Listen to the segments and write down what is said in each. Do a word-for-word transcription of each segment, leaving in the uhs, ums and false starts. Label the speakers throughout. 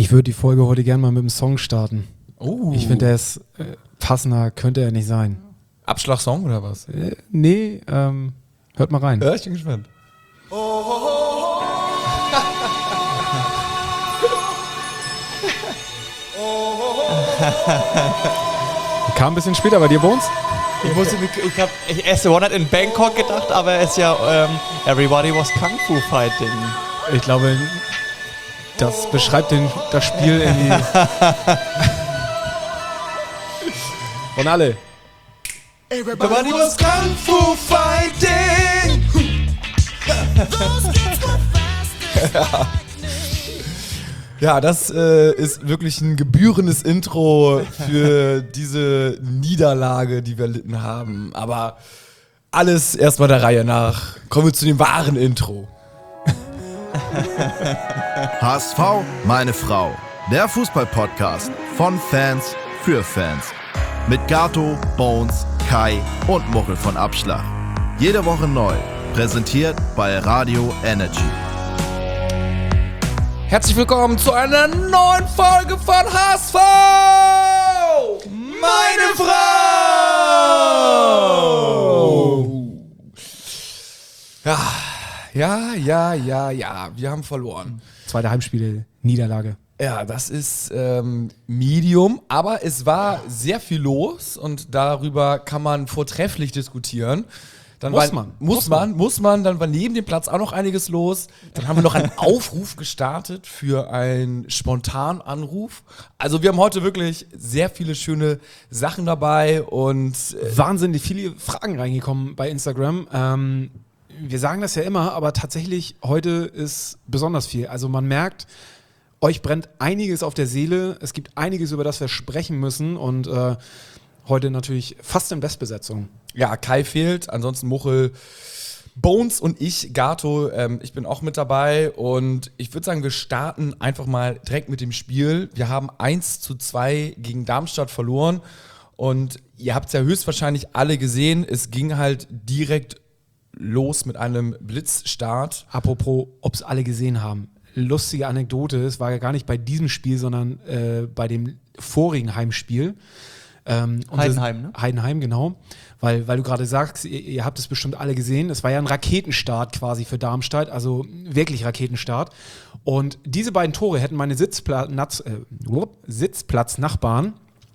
Speaker 1: Ich würde die Folge heute gerne mal mit einem Song starten.
Speaker 2: Oh.
Speaker 1: Ich finde, der ist äh, passender, könnte er nicht sein.
Speaker 2: Abschlagssong oder was?
Speaker 1: Äh, nee, ähm, hört mal rein.
Speaker 2: Ja, ich bin gespannt. Oh, oh, oh,
Speaker 1: Kam ein bisschen später bei dir, Bones?
Speaker 3: Ich musste, ich habe ich erst One Night in Bangkok gedacht, aber es ist ja ähm, Everybody was Kung Fu Fighting.
Speaker 1: Ich glaube, das beschreibt den, das Spiel irgendwie. Und alle.
Speaker 2: Everybody was Kung Fu Fighting. ja. ja, das äh, ist wirklich ein gebührendes Intro für diese Niederlage, die wir erlitten haben. Aber alles erstmal der Reihe nach. Kommen wir zu dem wahren Intro.
Speaker 4: H S V, meine Frau. Der Fußball-Podcast von Fans für Fans. Mit Gato, Bones, Kai und Muchel von Abschlag. Jede Woche neu. Präsentiert bei Radio Energy.
Speaker 2: Herzlich willkommen zu einer neuen Folge von H S V! Meine Frau! Ja, ja, ja, ja, ja, wir haben verloren.
Speaker 1: Zweite Heimspiele, Niederlage.
Speaker 2: Ja, das ist ähm, Medium, aber es war sehr viel los und darüber kann man vortrefflich diskutieren. Dann
Speaker 1: Muss
Speaker 2: war,
Speaker 1: man.
Speaker 2: Muss,
Speaker 1: Muss
Speaker 2: man, muss man. Dann war neben dem Platz auch noch einiges los. Dann haben wir noch einen Aufruf gestartet für einen spontanen Anruf. Also wir haben heute wirklich sehr viele schöne Sachen dabei und
Speaker 1: Äh, Wahnsinnig viele Fragen reingekommen bei Instagram. Ähm, wir sagen das ja immer, aber tatsächlich heute ist besonders viel. Also man merkt, euch brennt einiges auf der Seele. Es gibt einiges, über das wir sprechen müssen und äh, heute natürlich fast in Bestbesetzung.
Speaker 2: ja, Kai fehlt, ansonsten Muchel, Bones und ich, Gato, ähm, ich bin auch mit dabei und ich würde sagen, wir starten einfach mal direkt mit dem Spiel. Wir haben eins zu zwei gegen Darmstadt verloren und ihr habt es ja höchstwahrscheinlich alle gesehen, es ging halt direkt los mit einem Blitzstart.
Speaker 1: Apropos, ob es alle gesehen haben. Lustige Anekdote, es war ja gar nicht bei diesem Spiel, sondern äh, bei dem vorigen Heimspiel. Ähm,
Speaker 3: Heidenheim, ne?
Speaker 1: Heidenheim, genau. Weil, weil du gerade sagst, ihr, ihr habt es bestimmt alle gesehen. Es war ja ein Raketenstart quasi für Darmstadt, also wirklich Raketenstart. Und diese beiden Tore hätten meine Sitzplatz, äh, Sitzplatznachbarn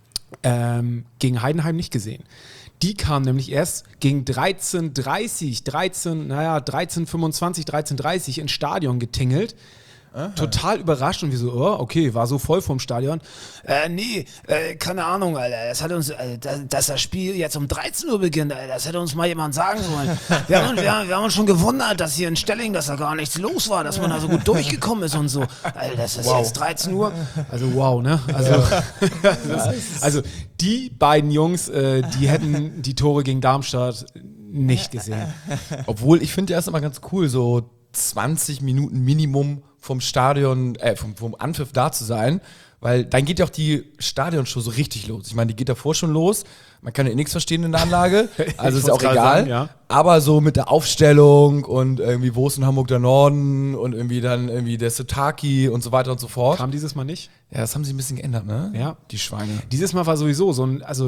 Speaker 1: ähm, gegen Heidenheim nicht gesehen. Die kamen nämlich erst gegen dreizehn Uhr dreißig, dreizehn, naja, dreizehn Uhr fünfundzwanzig, dreizehn Uhr dreißig ins Stadion getingelt. Aha. Total überrascht und wir so, oh, okay, war so voll vom Stadion. Äh, nee, äh, keine Ahnung, Alter, das hat uns, äh, dass, dass das Spiel jetzt um dreizehn Uhr beginnt, Alter, das hätte uns mal jemand sagen sollen. Wir haben, wir, haben, wir haben uns schon gewundert, dass hier in Stelling, dass da gar nichts los war, dass man da so gut durchgekommen ist und so. Alter, das ist wow. Jetzt dreizehn Uhr. Also wow, ne? Also, ja. das, also die beiden Jungs, äh, die hätten die Tore gegen Darmstadt nicht gesehen.
Speaker 2: Obwohl, ich finde ja erst immer ganz cool, so zwanzig Minuten Minimum vom Stadion, äh, vom, vom Anpfiff da zu sein, weil dann geht ja auch die Stadionshow so richtig los. Ich meine, die geht davor schon los, man kann ja nichts verstehen in der Anlage, also ist ja auch egal, sagen, ja. Aber so mit der Aufstellung und irgendwie, wo ist in Hamburg der Norden und irgendwie dann irgendwie der Setaki und so weiter und so fort.
Speaker 1: Kam dieses Mal nicht?
Speaker 2: Ja, das haben sie ein bisschen geändert, ne?
Speaker 1: Ja.
Speaker 2: Die Schweine.
Speaker 1: Dieses Mal war sowieso so ein, also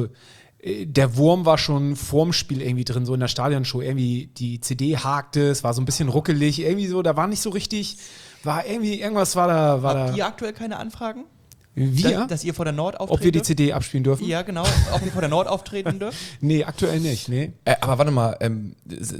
Speaker 1: der Wurm war schon vorm Spiel irgendwie drin, so in der Stadionshow. Irgendwie die C D hakte, es war so ein bisschen ruckelig, irgendwie so, da war nicht so richtig, war irgendwie, irgendwas war da. War
Speaker 3: Habt
Speaker 1: da
Speaker 3: ihr aktuell keine Anfragen?
Speaker 1: Wir?
Speaker 3: Da, dass ihr vor der Nord auftretet?
Speaker 1: Ob wir die C D abspielen dürfen?
Speaker 3: Ja, genau. Ob ihr vor der Nord auftreten dürft?
Speaker 1: Nee, aktuell nicht, nee.
Speaker 2: Äh, aber warte mal, ähm,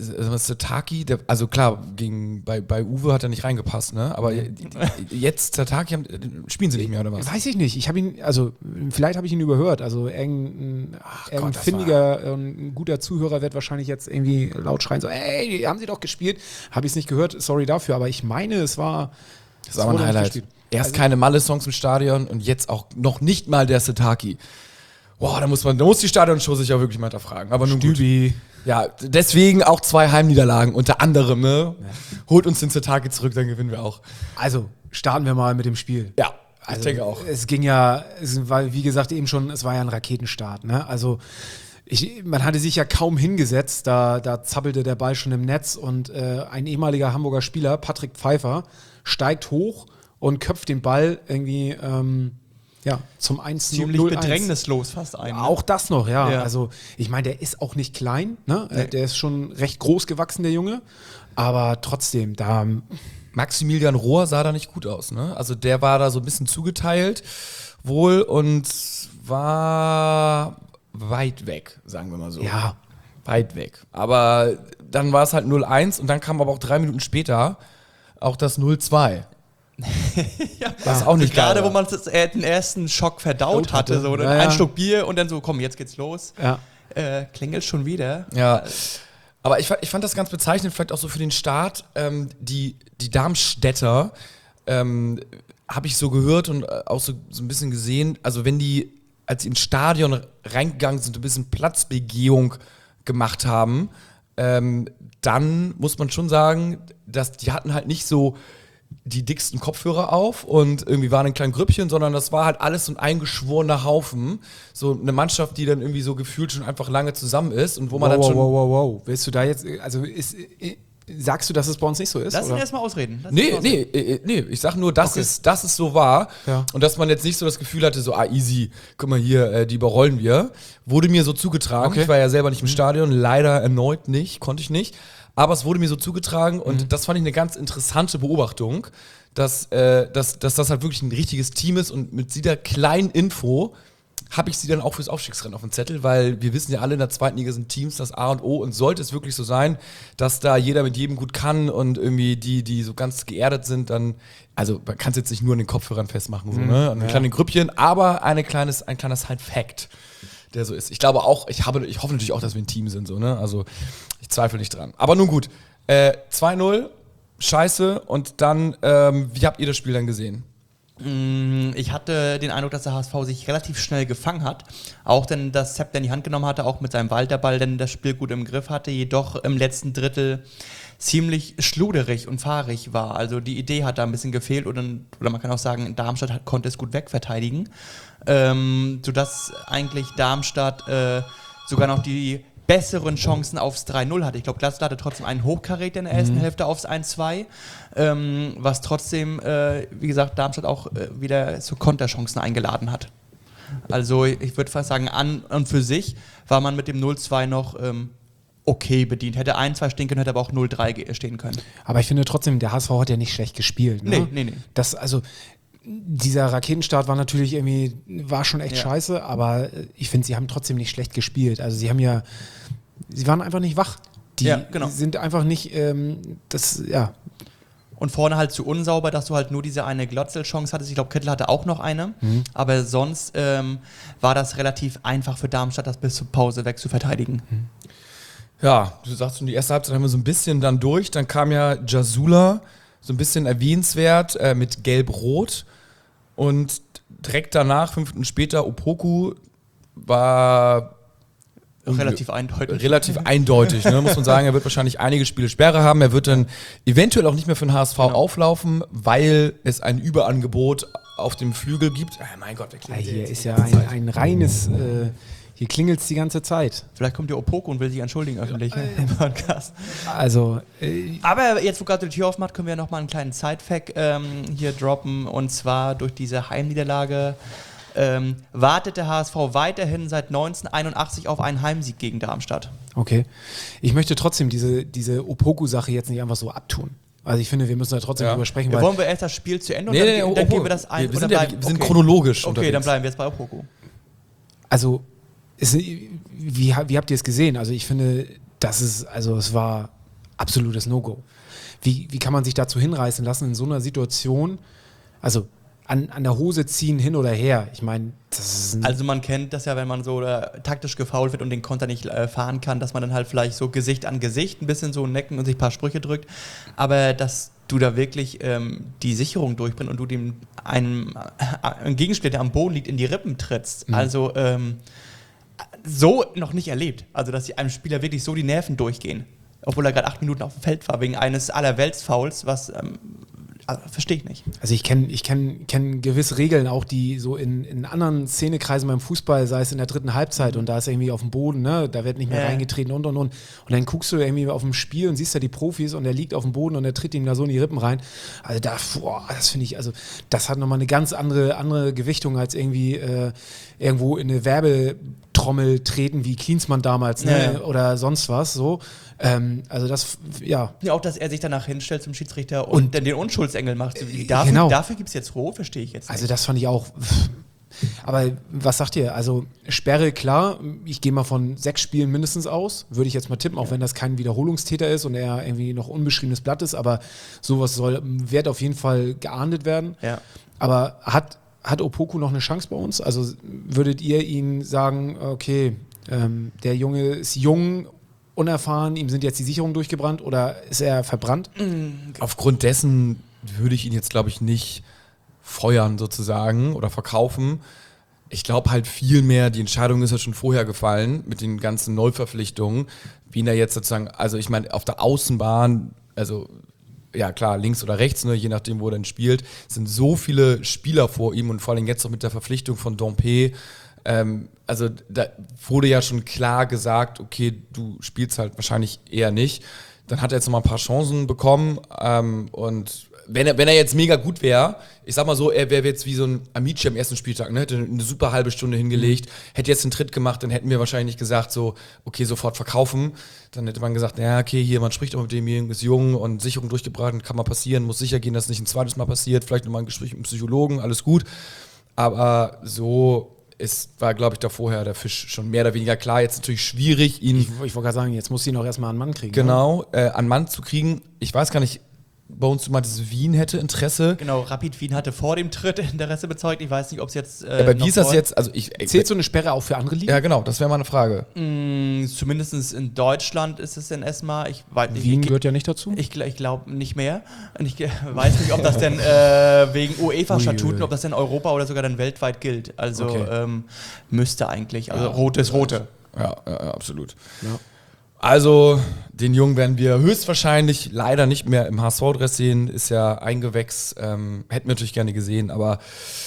Speaker 2: Setaki, der, also klar, gegen, bei, bei Uwe hat er nicht reingepasst, ne? Aber jetzt Setaki, haben, spielen sie nicht mehr, oder was?
Speaker 1: Weiß ich nicht. Ich habe ihn, also vielleicht habe ich ihn überhört. Also irgendein, Ach irgendein Gott, findiger, ein guter Zuhörer wird wahrscheinlich jetzt irgendwie laut schreien, so, ey, haben sie doch gespielt. Habe ich es nicht gehört, sorry dafür. Aber ich meine, es war...
Speaker 2: Das war ein Highlight. Erst also keine Malle-Songs im Stadion und jetzt auch noch nicht mal der Setaki. Boah, da muss man, da muss die Stadionshow sich ja wirklich mal hinterfragen. Aber nun
Speaker 1: Stübi.
Speaker 2: Gut. Ja, deswegen auch zwei Heimniederlagen, unter anderem, ne? Ja. Holt uns den Setaki zurück, dann gewinnen wir auch.
Speaker 1: Also, starten wir mal mit dem Spiel.
Speaker 2: Ja,
Speaker 1: also,
Speaker 2: ich denke auch.
Speaker 1: Es ging ja, es war, wie gesagt, eben schon, es war ja ein Raketenstart, ne? Also, Ich, man hatte sich ja kaum hingesetzt, da, da zappelte der Ball schon im Netz und äh, ein ehemaliger Hamburger Spieler, Patrick Pfeiffer, steigt hoch und köpft den Ball irgendwie ähm, ja, zum eins null
Speaker 3: Ziemlich bedrängnislos fast ein. Ne?
Speaker 1: Auch das noch, ja.
Speaker 3: Ja.
Speaker 1: Also ich meine, der ist auch nicht klein, ne? Nee. Der ist schon recht groß gewachsen, der Junge. Aber trotzdem, da...
Speaker 2: Maximilian Rohr sah da nicht gut aus, ne? Also der war da so ein bisschen zugeteilt wohl und war weit weg, sagen wir mal so.
Speaker 1: Ja.
Speaker 2: Weit weg. Aber dann war es halt null eins und dann kam aber auch drei Minuten später auch das null zwei.
Speaker 3: Ja,
Speaker 2: was auch nicht
Speaker 3: gerade,
Speaker 2: geil
Speaker 3: wo man das, äh, den ersten Schock verdaut hatte,
Speaker 1: hatte.
Speaker 3: so
Speaker 1: Ja,
Speaker 3: ein
Speaker 1: ja.
Speaker 3: Schluck Bier und dann so, komm, jetzt geht's los.
Speaker 1: Ja.
Speaker 3: Äh, klingelt schon wieder.
Speaker 2: Ja, aber ich, fa- ich fand das ganz bezeichnend, vielleicht auch so für den Start. Ähm, die, die Darmstädter ähm, habe ich so gehört und äh, auch so, so ein bisschen gesehen, also wenn die, als sie ins Stadion reingegangen sind, ein bisschen Platzbegehung gemacht haben, ähm, dann muss man schon sagen, dass die hatten halt nicht so die dicksten Kopfhörer auf und irgendwie waren ein kleines Grüppchen, sondern das war halt alles so ein eingeschworener Haufen. So eine Mannschaft, die dann irgendwie so gefühlt schon einfach lange zusammen ist und wo man
Speaker 1: wow,
Speaker 2: dann schon...
Speaker 1: wow, wow, wow. Willst du da jetzt, also ist, sagst du, dass es bei uns nicht so ist?
Speaker 3: Lass ihn
Speaker 1: oder?
Speaker 3: erstmal ausreden. Lass ihn
Speaker 2: Nee,
Speaker 3: erst mal
Speaker 2: nee,
Speaker 3: ausreden.
Speaker 2: äh, nee, ich sag nur, dass,
Speaker 1: Okay.
Speaker 2: es, dass es so war
Speaker 1: Ja.
Speaker 2: und dass man jetzt nicht so das Gefühl hatte, so, ah, easy, guck mal hier, äh, die überrollen wir. Wurde mir so zugetragen.
Speaker 1: Okay.
Speaker 2: Ich war ja selber nicht im Stadion, leider erneut nicht, konnte ich nicht. Aber es wurde mir so zugetragen und das fand ich eine ganz interessante Beobachtung, dass, äh, dass, dass das halt wirklich ein richtiges Team ist und mit dieser kleinen Info habe ich sie dann auch fürs Aufstiegsrennen auf dem Zettel, weil wir wissen ja alle, in der zweiten Liga sind Teams das A und O und sollte es wirklich so sein, dass da jeder mit jedem gut kann und irgendwie die, die so ganz geerdet sind, dann, also man kann es jetzt nicht nur an den Kopfhörern festmachen, so, ne? An
Speaker 1: ja.
Speaker 2: kleinen Grüppchen, aber eine kleines, ein kleiner Side-Fact, der so ist. Ich glaube auch, ich habe, ich hoffe natürlich auch, dass wir ein Team sind, so, ne? Also ich zweifle nicht dran. Aber nun gut, äh, zwei null, scheiße, und dann, ähm, wie habt ihr das Spiel dann gesehen?
Speaker 3: Ich hatte den Eindruck, dass der H S V sich relativ schnell gefangen hat. Auch denn das Zepter in die Hand genommen hatte, auch mit seinem Walterball, denn das Spiel gut im Griff hatte, jedoch im letzten Drittel ziemlich schluderig und fahrig war. Also die Idee hat da ein bisschen gefehlt oder, oder man kann auch sagen, Darmstadt hat, konnte es gut wegverteidigen, ähm, sodass eigentlich Darmstadt äh, sogar noch die besseren Chancen aufs drei null hatte. Ich glaube, Glasgow hatte trotzdem einen Hochkaräter in der ersten mhm. Hälfte aufs eins zwei, ähm, was trotzdem, äh, wie gesagt, Darmstadt auch äh, wieder zu Konterchancen eingeladen hat. Also ich würde fast sagen, an und für sich war man mit dem null zwei noch ähm, okay bedient. Hätte eins zwei stehen können, hätte aber auch null drei ge- stehen können.
Speaker 1: Aber ich finde trotzdem, der H S V hat ja nicht schlecht gespielt. Ne?
Speaker 3: Nee, nee, nee.
Speaker 1: Das, also, dieser Raketenstart war natürlich irgendwie, war schon echt
Speaker 3: Ja.
Speaker 1: scheiße, aber ich finde, sie haben trotzdem nicht schlecht gespielt. Also sie haben ja, sie waren einfach nicht wach. Die
Speaker 3: Ja, genau.
Speaker 1: sind einfach nicht, ähm, das, ja.
Speaker 3: Und vorne halt zu unsauber, dass du halt nur diese eine Glotzel-Chance hattest. Ich glaube, Kittel hatte auch noch eine.
Speaker 1: Mhm.
Speaker 3: Aber sonst ähm, war das relativ einfach für Darmstadt, das bis zur Pause weg zu verteidigen.
Speaker 2: Ja, du sagst schon, die erste Halbzeit haben wir so ein bisschen dann durch. Dann kam ja Jasula, so ein bisschen erwähnenswert, äh, mit Gelb-Rot. Und direkt danach, fünf Minuten später, Opoku war
Speaker 3: Relativ eindeutig.
Speaker 2: relativ eindeutig, ne, muss man sagen. Er wird wahrscheinlich einige Spiele Sperre haben. Er wird dann eventuell auch nicht mehr für den H S V
Speaker 3: Genau.
Speaker 2: auflaufen, weil es ein Überangebot auf dem Flügel gibt. Ah, mein Gott, wer
Speaker 1: Ja,
Speaker 2: klingelt
Speaker 1: hier
Speaker 2: jetzt
Speaker 1: ist
Speaker 2: die
Speaker 1: ja
Speaker 2: ganze
Speaker 1: ein,
Speaker 2: Zeit?
Speaker 1: ein reines, äh, hier klingelt es die ganze Zeit.
Speaker 3: Vielleicht kommt der Opoko und will sich entschuldigen öffentlich ne, im Podcast.
Speaker 1: Also, äh,
Speaker 3: Aber jetzt, wo gerade die Tür aufmacht, können wir nochmal einen kleinen Side-Fact ähm, hier droppen. Und zwar durch diese Heimniederlage ähm, wartet der H S V weiterhin seit neunzehnhunderteinundachtzig auf einen Heimsieg gegen Darmstadt.
Speaker 1: okay. Ich möchte trotzdem diese, diese Opoku-Sache jetzt nicht einfach so abtun. Also ich finde, wir müssen da trotzdem
Speaker 2: Ja.
Speaker 1: drüber sprechen,
Speaker 3: Ja,
Speaker 1: weil
Speaker 3: wollen wir erst das Spiel zu Ende und
Speaker 2: Nee,
Speaker 3: dann,
Speaker 2: nee,
Speaker 3: dann
Speaker 2: Opoku.
Speaker 3: gehen wir das ein?
Speaker 2: Wir
Speaker 3: oder
Speaker 2: sind ja-
Speaker 3: bleiben-
Speaker 2: wir sind
Speaker 3: okay.
Speaker 2: chronologisch
Speaker 3: Okay,
Speaker 2: unterwegs.
Speaker 3: dann bleiben wir jetzt bei Opoku.
Speaker 1: also, es, wie, wie habt ihr es gesehen? Also ich finde, das ist, also es war absolutes No-Go. Wie, wie kann man sich dazu hinreißen lassen in so einer Situation, also an, an der Hose ziehen hin oder her? Ich meine, das ist ein,
Speaker 3: Also man kennt das ja, wenn man so äh, taktisch gefoult wird und den Konter nicht äh, fahren kann, dass man dann halt vielleicht so Gesicht an Gesicht ein bisschen so necken und sich ein paar Sprüche drückt. Aber dass du da wirklich ähm, die Sicherung durchbringst und du dem einem, äh, einem Gegenspieler, der am Boden liegt, in die Rippen trittst.
Speaker 1: Mhm.
Speaker 3: Also ähm, so noch nicht erlebt. Also dass einem Spieler wirklich so die Nerven durchgehen. Obwohl er gerade acht Minuten auf dem Feld war, wegen eines Allerweltsfouls, was ähm, Also, verstehe ich nicht.
Speaker 1: Also ich kenne ich kenn, kenn gewisse Regeln auch, die so in, in anderen Szenekreisen beim Fußball, sei es in der dritten Halbzeit und da ist irgendwie auf dem Boden, ne, da wird nicht mehr
Speaker 3: Ja.
Speaker 1: reingetreten und und und. Und dann guckst du irgendwie auf dem Spiel und siehst da die Profis und der liegt auf dem Boden und der tritt ihm da so in die Rippen rein. Also da, boah, das finde ich, also das hat nochmal eine ganz andere, andere Gewichtung als irgendwie äh, irgendwo in eine Werbetrommel treten wie Klinsmann damals, ne,
Speaker 3: Ja, ja.
Speaker 1: oder sonst was so. Ähm, also das, ja.
Speaker 3: Ja, auch, dass er sich danach hinstellt zum Schiedsrichter und,
Speaker 1: Und-
Speaker 3: dann den Unschuldsengel macht. Dafür,
Speaker 1: genau.
Speaker 3: dafür gibt es jetzt Rot, verstehe ich jetzt nicht.
Speaker 1: Also das fand ich auch. Aber was sagt ihr? Also Sperre, klar, ich gehe mal von sechs Spielen mindestens aus, würde ich jetzt mal tippen, auch wenn das kein Wiederholungstäter ist und er irgendwie noch unbeschriebenes Blatt ist, aber sowas soll, wird auf jeden Fall geahndet werden.
Speaker 3: Ja.
Speaker 1: Aber hat, hat Opoku noch eine Chance bei uns? Also würdet ihr ihn sagen, okay, ähm, der Junge ist jung, unerfahren, ihm sind jetzt die Sicherungen durchgebrannt oder ist er verbrannt?
Speaker 2: Aufgrund dessen würde ich ihn jetzt, glaube ich, nicht feuern sozusagen oder verkaufen. Ich glaube halt viel mehr, die Entscheidung ist ja schon vorher gefallen mit den ganzen Neuverpflichtungen, wie ihn da jetzt sozusagen, also ich meine, auf der Außenbahn, also ja klar, links oder rechts, ne, je nachdem, wo er denn spielt, sind so viele Spieler vor ihm und vor allem jetzt noch mit der Verpflichtung von Dompe. Ähm, also da wurde ja schon klar gesagt, okay, du spielst halt wahrscheinlich eher nicht. Dann hat er jetzt noch mal ein paar Chancen bekommen ähm, und wenn er, wenn er jetzt mega gut wäre, ich sag mal so, er wäre jetzt wie so ein Amici am ersten Spieltag, ne? Hätte eine super halbe Stunde hingelegt, mhm. hätte jetzt einen Tritt gemacht, dann hätten wir wahrscheinlich nicht gesagt, so, okay, sofort verkaufen. Dann hätte man gesagt, naja, okay, hier, man spricht auch mit dem, ist jung und Sicherung durchgebracht, kann mal passieren, muss sicher gehen, dass es nicht ein zweites Mal passiert, vielleicht nochmal ein Gespräch mit einem Psychologen, alles gut. Aber so ist, war, glaube ich, da vorher der Fisch schon mehr oder weniger klar. Jetzt natürlich schwierig, ihn
Speaker 1: Ich, ich wollte gerade sagen, jetzt muss sie noch erstmal einen Mann kriegen.
Speaker 2: genau äh, an Mann zu kriegen. Ich weiß gar nicht, bei uns du meintest, Wien hätte Interesse.
Speaker 3: Genau, Rapid Wien hatte vor dem Tritt Interesse bezeugt. Ich weiß nicht, ob es jetzt. Äh,
Speaker 2: Aber
Speaker 3: noch
Speaker 2: wie ist das
Speaker 3: vor-
Speaker 2: jetzt? Also ich,
Speaker 1: Ne? Zählt so eine Sperre auch für andere Ligen?
Speaker 2: ja, genau, das wäre mal eine Frage.
Speaker 3: Mm, Zumindest in Deutschland ist es in ESMA. Ich weiß nicht,
Speaker 1: Wien
Speaker 3: ich,
Speaker 1: gehört ja nicht dazu.
Speaker 3: Ich, gl- ich glaube nicht mehr. Und ich ge- weiß nicht, ob das denn äh, wegen UEFA-Statuten,
Speaker 1: Uiuiui.
Speaker 3: ob das denn Europa oder sogar dann weltweit gilt. Also
Speaker 1: Okay.
Speaker 3: ähm, müsste eigentlich. Also rot ist rote.
Speaker 2: Ja, ja, ja, absolut.
Speaker 1: Ja.
Speaker 2: Also, den Jungen werden wir höchstwahrscheinlich leider nicht mehr im H S V-Dress sehen. Ist ja Eingewächs. Ähm, hätten wir natürlich gerne gesehen, aber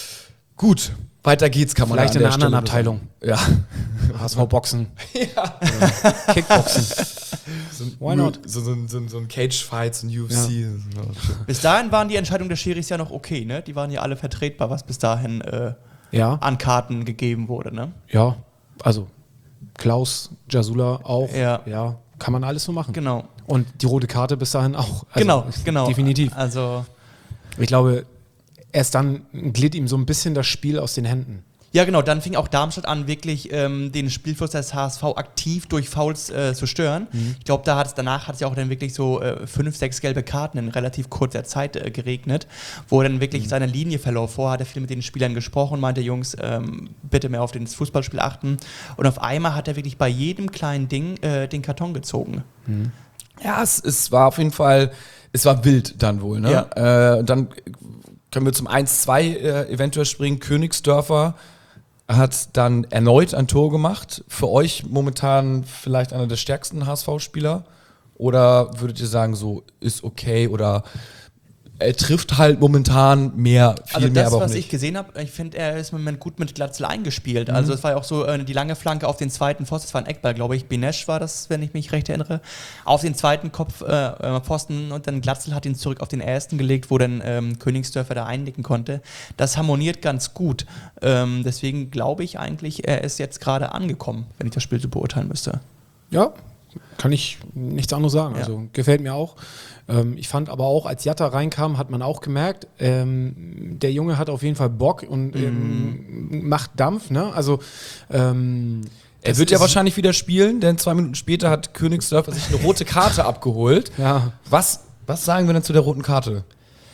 Speaker 2: gut. Weiter geht's, kann man
Speaker 1: Vielleicht
Speaker 2: an
Speaker 1: in
Speaker 2: der
Speaker 1: einer anderen
Speaker 2: Stelle nur
Speaker 1: Abteilung.
Speaker 2: sagen.
Speaker 1: H S V-Boxen. Ja. Kickboxen.
Speaker 2: Ja.
Speaker 1: Why not?
Speaker 2: So, so, so, so ein Cage-Fight, so ein U F C.
Speaker 3: Bis dahin waren die Entscheidungen der Schiris ja noch okay, ne? Die waren ja alle vertretbar, was bis dahin äh,
Speaker 1: Ja,
Speaker 3: an Karten gegeben wurde, ne?
Speaker 1: ja. Also Klaus, Jasula auch.
Speaker 3: Ja.
Speaker 1: ja. Kann man alles so machen.
Speaker 3: Genau.
Speaker 1: Und die rote Karte bis dahin auch. Also,
Speaker 3: genau, genau.
Speaker 1: Definitiv.
Speaker 3: Also,
Speaker 1: Ich glaube, erst dann glitt ihm so ein bisschen das Spiel aus den Händen.
Speaker 3: ja, genau, dann fing auch Darmstadt an, wirklich ähm, den Spielfluss des H S V aktiv durch Fouls äh, zu stören.
Speaker 1: Mhm.
Speaker 3: Ich glaube, da hat es danach hat es ja auch dann wirklich so äh, fünf, sechs gelbe Karten in relativ kurzer Zeit äh, geregnet, wo er dann
Speaker 1: Mhm.
Speaker 3: wirklich seine Linie verlor. Vorher hat er viel mit den Spielern gesprochen, meinte, Jungs, ähm, bitte mehr auf das Fußballspiel achten. Und auf einmal hat er wirklich bei jedem kleinen Ding äh, den Karton gezogen.
Speaker 2: Ja, es, es war auf jeden Fall, es war wild dann wohl. Ne?
Speaker 3: Ja.
Speaker 2: Äh, und dann können wir zum eins zwei äh, eventuell springen. Königsdörfer hat dann erneut ein Tor gemacht. Für euch momentan vielleicht einer der stärksten H S V-Spieler? Oder würdet ihr sagen, so ist okay oder er trifft halt momentan mehr, viel
Speaker 3: Also
Speaker 2: mehr,
Speaker 3: das,
Speaker 2: aber auch
Speaker 3: was ich
Speaker 2: nicht?
Speaker 3: gesehen habe, ich finde, er ist im Moment gut mit Glatzel eingespielt. Also es war ja auch so äh, die lange Flanke auf den zweiten Pfosten, das war ein Eckball, glaube ich. Binesh war das, wenn ich mich recht erinnere. Auf den zweiten Kopf äh, äh, Pfosten und dann Glatzel hat ihn zurück auf den ersten gelegt, wo dann ähm, Königsdörfer da einnicken konnte. Das harmoniert ganz gut. Ähm, deswegen glaube ich eigentlich, er ist jetzt gerade angekommen, wenn ich das Spiel so beurteilen müsste.
Speaker 1: Ja, kann ich nichts anderes sagen.
Speaker 3: Ja.
Speaker 1: Also gefällt mir auch. Ähm, ich fand aber auch, als Jatta reinkam, hat man auch gemerkt, ähm, der Junge hat auf jeden Fall Bock und ähm, macht Dampf. Ne? Also ähm,
Speaker 2: Er
Speaker 1: es
Speaker 2: wird ja
Speaker 1: ist-
Speaker 2: wahrscheinlich wieder spielen, denn zwei Minuten später hat Königsdörfer sich eine rote Karte abgeholt.
Speaker 1: Ja.
Speaker 2: Was, was sagen wir denn zu der roten Karte?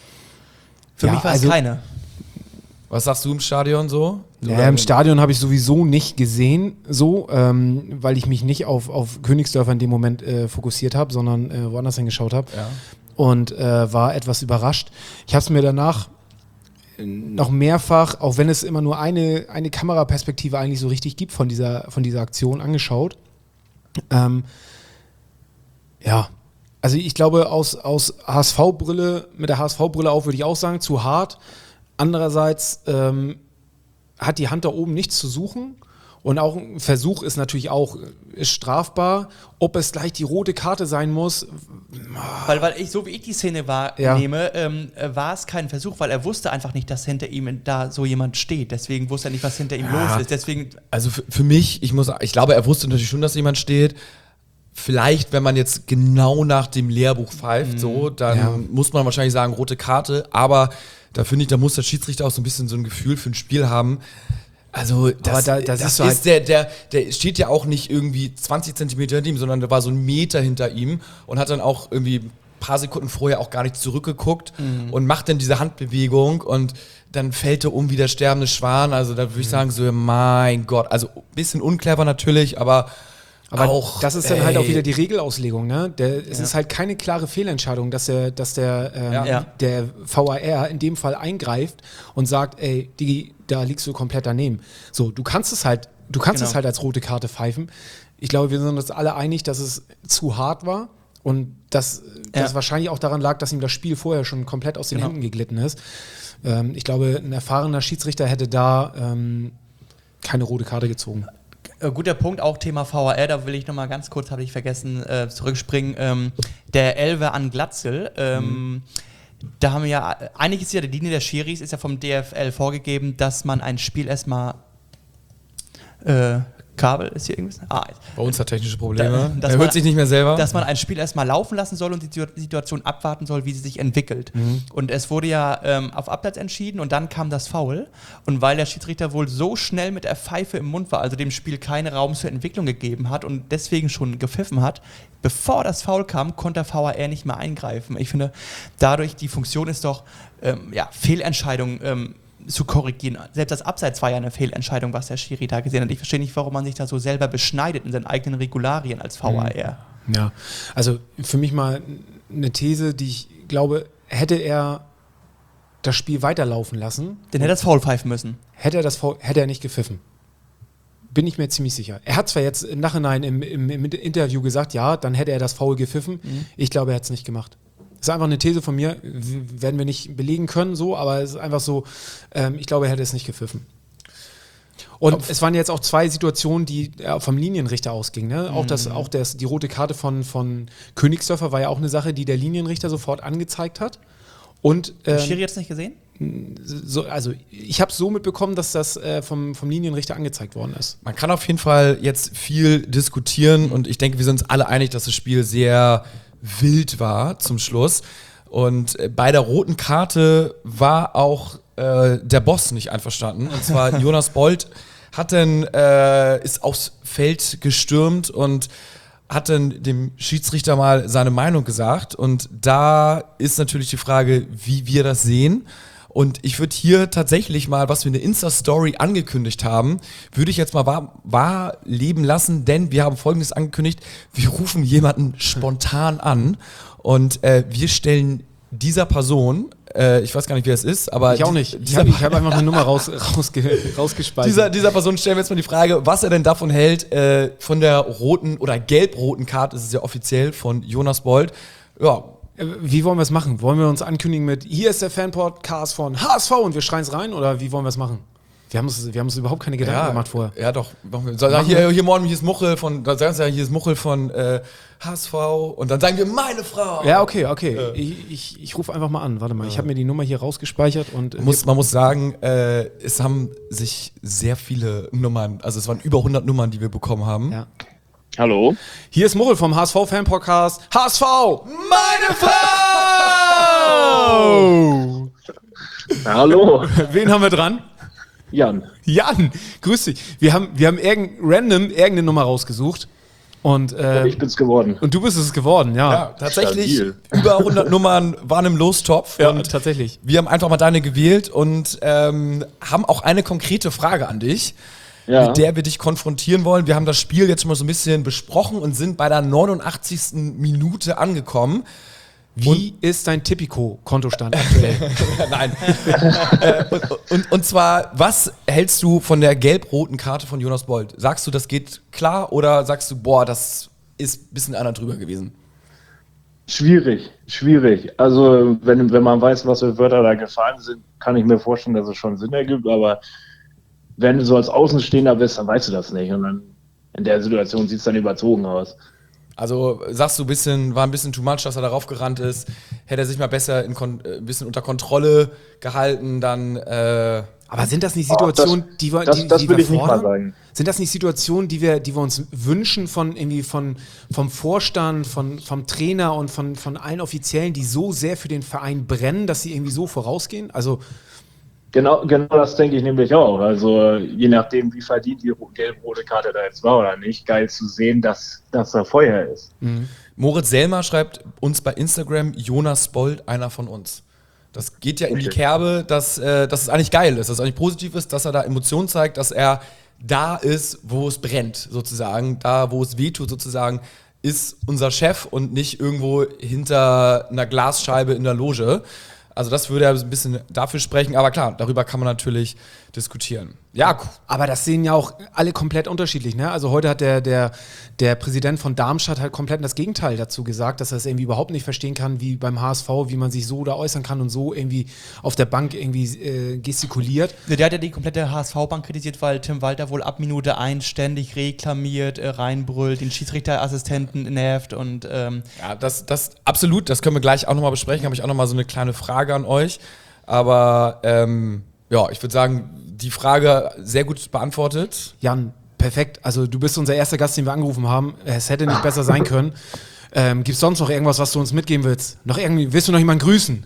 Speaker 3: Für
Speaker 1: Ja,
Speaker 3: mich war es
Speaker 1: also-
Speaker 3: keine.
Speaker 2: Was sagst du im Stadion so?
Speaker 1: Ja, im Stadion habe ich sowieso nicht gesehen, so, ähm, weil ich mich nicht auf, auf Königsdörfer in dem Moment äh, fokussiert habe, sondern äh, woanders hingeschaut habe.
Speaker 2: Ja.
Speaker 1: Und äh, war etwas überrascht. Ich habe es mir danach noch mehrfach, auch wenn es immer nur eine, eine Kameraperspektive eigentlich so richtig gibt von dieser, von dieser Aktion, angeschaut. Ähm, ja, Also ich glaube, aus, aus H S V-Brille, mit der H S V-Brille auf, würde ich auch sagen, zu hart. Andererseits ähm, hat die Hand da oben nichts zu suchen. Und auch ein Versuch ist natürlich auch ist strafbar. Ob es gleich die rote Karte sein muss.
Speaker 3: Weil, weil ich, so wie ich die Szene wahrnehme, ja. ähm, war es kein Versuch, weil er wusste einfach nicht, dass hinter ihm da so jemand steht. Deswegen wusste er nicht, was hinter ihm ja. los ist. Deswegen
Speaker 2: also für, für mich, ich muss, ich glaube, er wusste natürlich schon, dass jemand steht. Vielleicht, wenn man jetzt genau nach dem Lehrbuch pfeift, mhm. so, dann ja. muss man wahrscheinlich sagen, rote Karte. Aber da finde ich, da muss der Schiedsrichter auch so ein bisschen so ein Gefühl für ein Spiel haben. Also das, da, das, das ist halt der, der, der steht ja auch nicht irgendwie zwanzig Zentimeter hinter ihm, sondern der war so ein Meter hinter ihm und hat dann auch irgendwie ein paar Sekunden vorher auch gar nicht zurückgeguckt mhm. und macht dann diese Handbewegung und dann fällt er um wie der sterbende Schwan. Also da würde ich sagen so, mein Gott, also ein bisschen unclever natürlich, aber
Speaker 1: Aber
Speaker 2: auch,
Speaker 1: das ist dann ey. halt auch wieder die Regelauslegung, ne? Der, es ja. ist halt keine klare Fehlentscheidung, dass der, dass der, ähm,
Speaker 3: ja.
Speaker 1: der V A R in dem Fall eingreift und sagt, ey, Digi, da liegst du komplett daneben. So, du kannst es halt, du kannst genau. es halt als rote Karte pfeifen. Ich glaube, wir sind uns alle einig, dass es zu hart war und dass ja. das wahrscheinlich auch daran lag, dass ihm das Spiel vorher schon komplett aus den genau. Händen geglitten ist. Ähm, ich glaube, ein erfahrener Schiedsrichter hätte da ähm, keine rote Karte gezogen.
Speaker 3: Guter Punkt, auch Thema V A R, da will ich nochmal ganz kurz, habe ich vergessen, äh, zurückspringen. Ähm, der Elfer an Glatzel, ähm, mhm. da haben wir ja, eigentlich ist ja die Linie der Schiris, ist ja vom D F L vorgegeben, dass man ein Spiel erstmal äh, Kabel, ist hier irgendwas? Ah,
Speaker 2: bei uns hat technische Probleme.
Speaker 3: Da,
Speaker 2: er hört man, sich nicht mehr selber.
Speaker 3: Dass man ein Spiel erstmal laufen lassen soll und die Situation abwarten soll, wie sie sich entwickelt. Mhm. Und es wurde ja ähm, auf Abplatz entschieden und dann kam das Foul. Und weil der Schiedsrichter wohl so schnell mit der Pfeife im Mund war, also dem Spiel keinen Raum zur Entwicklung gegeben hat und deswegen schon gepfiffen hat, bevor das Foul kam, konnte der V A R nicht mehr eingreifen. Ich finde, dadurch, die Funktion ist doch, ähm, ja, Fehlentscheidung, ähm, zu korrigieren. Selbst das Abseits war ja eine Fehlentscheidung, was der Schiri da gesehen hat. Ich verstehe nicht, warum man sich da so selber beschneidet in seinen eigenen Regularien als V A R.
Speaker 1: Ja, also für mich mal eine These, die ich glaube, hätte er das Spiel weiterlaufen lassen.
Speaker 3: Dann hätte er das Foul pfeifen müssen.
Speaker 1: Hätte er das Foul, hätte er nicht gepfiffen. Bin ich mir ziemlich sicher. Er hat zwar jetzt im Nachhinein im, im, im Interview gesagt, ja, dann hätte er das Foul gepfiffen. Mhm. Ich glaube, er hat es nicht gemacht. Das ist einfach eine These von mir, werden wir nicht belegen können, so, aber es ist einfach so, ähm, ich glaube, er hätte es nicht gepfiffen. Und Auf es waren jetzt auch zwei Situationen, die äh, vom Linienrichter ausgingen. Ne? Mhm. Auch, das, auch das, die rote Karte von, von Königsdörfer war ja auch eine Sache, die der Linienrichter sofort angezeigt hat. Und, ähm,
Speaker 3: Hat Schiri jetzt nicht gesehen?
Speaker 1: So, also ich habe es so mitbekommen, dass das äh, vom, vom Linienrichter angezeigt worden ist.
Speaker 2: Man kann auf jeden Fall jetzt viel diskutieren und ich denke, wir sind uns alle einig, dass das Spiel sehr wild war zum Schluss. Und bei der roten Karte war auch äh, der Boss nicht einverstanden. Und zwar Jonas Bold hat dann, äh, ist aufs Feld gestürmt und hat dann dem Schiedsrichter mal seine Meinung gesagt. Und da ist natürlich die Frage, wie wir das sehen. Und ich würde hier tatsächlich mal, was wir in der Insta-Story angekündigt haben, würde ich jetzt mal wahr, wahr leben lassen, denn wir haben Folgendes angekündigt: Wir rufen jemanden spontan an und äh, wir stellen dieser Person, äh, ich weiß gar nicht, wer es ist, aber
Speaker 1: ich auch nicht. Ich habe hab einfach eine Nummer raus, rausge, rausgespeichert.
Speaker 2: Dieser, dieser Person stellen wir jetzt mal die Frage, was er denn davon hält, äh, von der roten oder gelb-roten Karte, das ist ja offiziell, von Jonas Bold. Ja.
Speaker 1: Wie wollen wir es machen? Wollen wir uns ankündigen mit, hier ist der Fan-Podcast von H S V und wir schreien es rein, oder wie wollen wir es machen? Wir haben uns, wir haben uns überhaupt keine Gedanken
Speaker 2: ja,
Speaker 1: gemacht vorher.
Speaker 2: Ja, doch. Sag, hier, hier morgen, hier ist Muchel von, da sagen sie ja, hier ist Muchel von äh, H S V und dann sagen wir, meine Frau.
Speaker 1: Ja, okay, okay. Ja. Ich, ich, ich rufe einfach mal an. Warte mal, ja. Ich habe mir die Nummer hier rausgespeichert und.
Speaker 2: Muss, man muss sagen, äh, es haben sich sehr viele Nummern, also es waren über hundert Nummern, die wir bekommen haben.
Speaker 1: Ja.
Speaker 5: Hallo.
Speaker 1: Hier ist Muchel vom H S V-Fan-Podcast. H S V!
Speaker 2: Meine Frau!
Speaker 5: Hallo.
Speaker 1: Wen haben wir dran?
Speaker 5: Jan.
Speaker 1: Jan, grüß dich. Wir haben, wir haben irgend, random irgendeine Nummer rausgesucht. Und, äh,
Speaker 5: und ich bin's geworden.
Speaker 1: Und du bist es geworden, ja.
Speaker 2: Ja, tatsächlich. Stabil. Über hundert Nummern waren im Lostopf.
Speaker 1: Ja,
Speaker 2: und
Speaker 1: tatsächlich.
Speaker 2: Wir haben einfach mal deine gewählt und ähm, haben auch eine konkrete Frage an dich, ja. mit der wir dich konfrontieren wollen. Wir haben das Spiel jetzt schon mal so ein bisschen besprochen und sind bei der neunundachtzigsten Minute angekommen.
Speaker 1: Wie und ist dein Tipico-Kontostand aktuell?
Speaker 2: Nein. äh, und, und, und zwar, was hältst du von der gelb-roten Karte von Jonas Bold? Sagst du, das geht klar oder sagst du, boah, das ist ein bisschen einer drüber gewesen?
Speaker 5: Schwierig, schwierig. Also wenn, wenn man weiß, was für Wörter da gefallen sind, kann ich mir vorstellen, dass es schon Sinn ergibt, aber wenn du so als Außenstehender bist, dann weißt du das nicht und dann in der Situation sieht es dann überzogen aus.
Speaker 2: Also sagst du, ein bisschen, war ein bisschen too much, dass er darauf gerannt ist, hätte er sich mal besser in kon- ein bisschen unter Kontrolle gehalten, dann äh
Speaker 1: Aber sind das nicht Situationen,
Speaker 5: Oh, das,
Speaker 1: die wir,
Speaker 5: das,
Speaker 1: die,
Speaker 5: das
Speaker 1: die
Speaker 5: will
Speaker 1: wir
Speaker 5: ich nicht
Speaker 1: fordern?
Speaker 5: mal sagen.
Speaker 1: Sind das nicht Situationen, die wir, die wir uns wünschen von irgendwie von, vom Vorstand, von, vom Trainer und von, von allen Offiziellen, die so sehr für den Verein brennen, dass sie irgendwie so vorausgehen? Also
Speaker 5: Genau, genau das denke ich nämlich auch. Also je nachdem, wie verdient die ro- gelb-rote Karte da jetzt war oder nicht, geil zu sehen, dass, dass da Feuer ist.
Speaker 2: Moritz Selmer schreibt uns bei Instagram, Jonas Bold, einer von uns. Das geht ja in die
Speaker 5: Okay.
Speaker 2: Kerbe, dass, äh, dass es eigentlich geil ist, dass es eigentlich positiv ist, dass er da Emotionen zeigt, dass er da ist, wo es brennt, sozusagen, da, wo es wehtut, sozusagen, ist unser Chef und nicht irgendwo hinter einer Glasscheibe in der Loge. Also das würde ja ein bisschen dafür sprechen, aber klar, darüber kann man natürlich diskutieren. Ja, cool.
Speaker 1: Aber das sehen ja auch alle komplett unterschiedlich. Ne? Also heute hat der, der, der Präsident von Darmstadt halt komplett das Gegenteil dazu gesagt, dass er es irgendwie überhaupt nicht verstehen kann, wie beim H S V, wie man sich so da äußern kann und so irgendwie auf der Bank irgendwie äh, gestikuliert.
Speaker 3: Der hat ja die komplette H S V-Bank kritisiert, weil Tim Walter wohl ab Minute eins ständig reklamiert, äh, reinbrüllt, den Schiedsrichterassistenten nervt und ähm,
Speaker 2: Ja, das, das absolut, das können wir gleich auch nochmal besprechen. Habe ich auch nochmal so eine kleine Frage an euch. Aber ähm, ja, ich würde sagen, die Frage sehr gut beantwortet.
Speaker 1: Jan, perfekt. Also du bist unser erster Gast, den wir angerufen haben. Es hätte nicht besser sein können. Ähm, Gibt es sonst noch irgendwas, was du uns mitgeben willst? Noch irgendwie, willst du noch jemanden grüßen?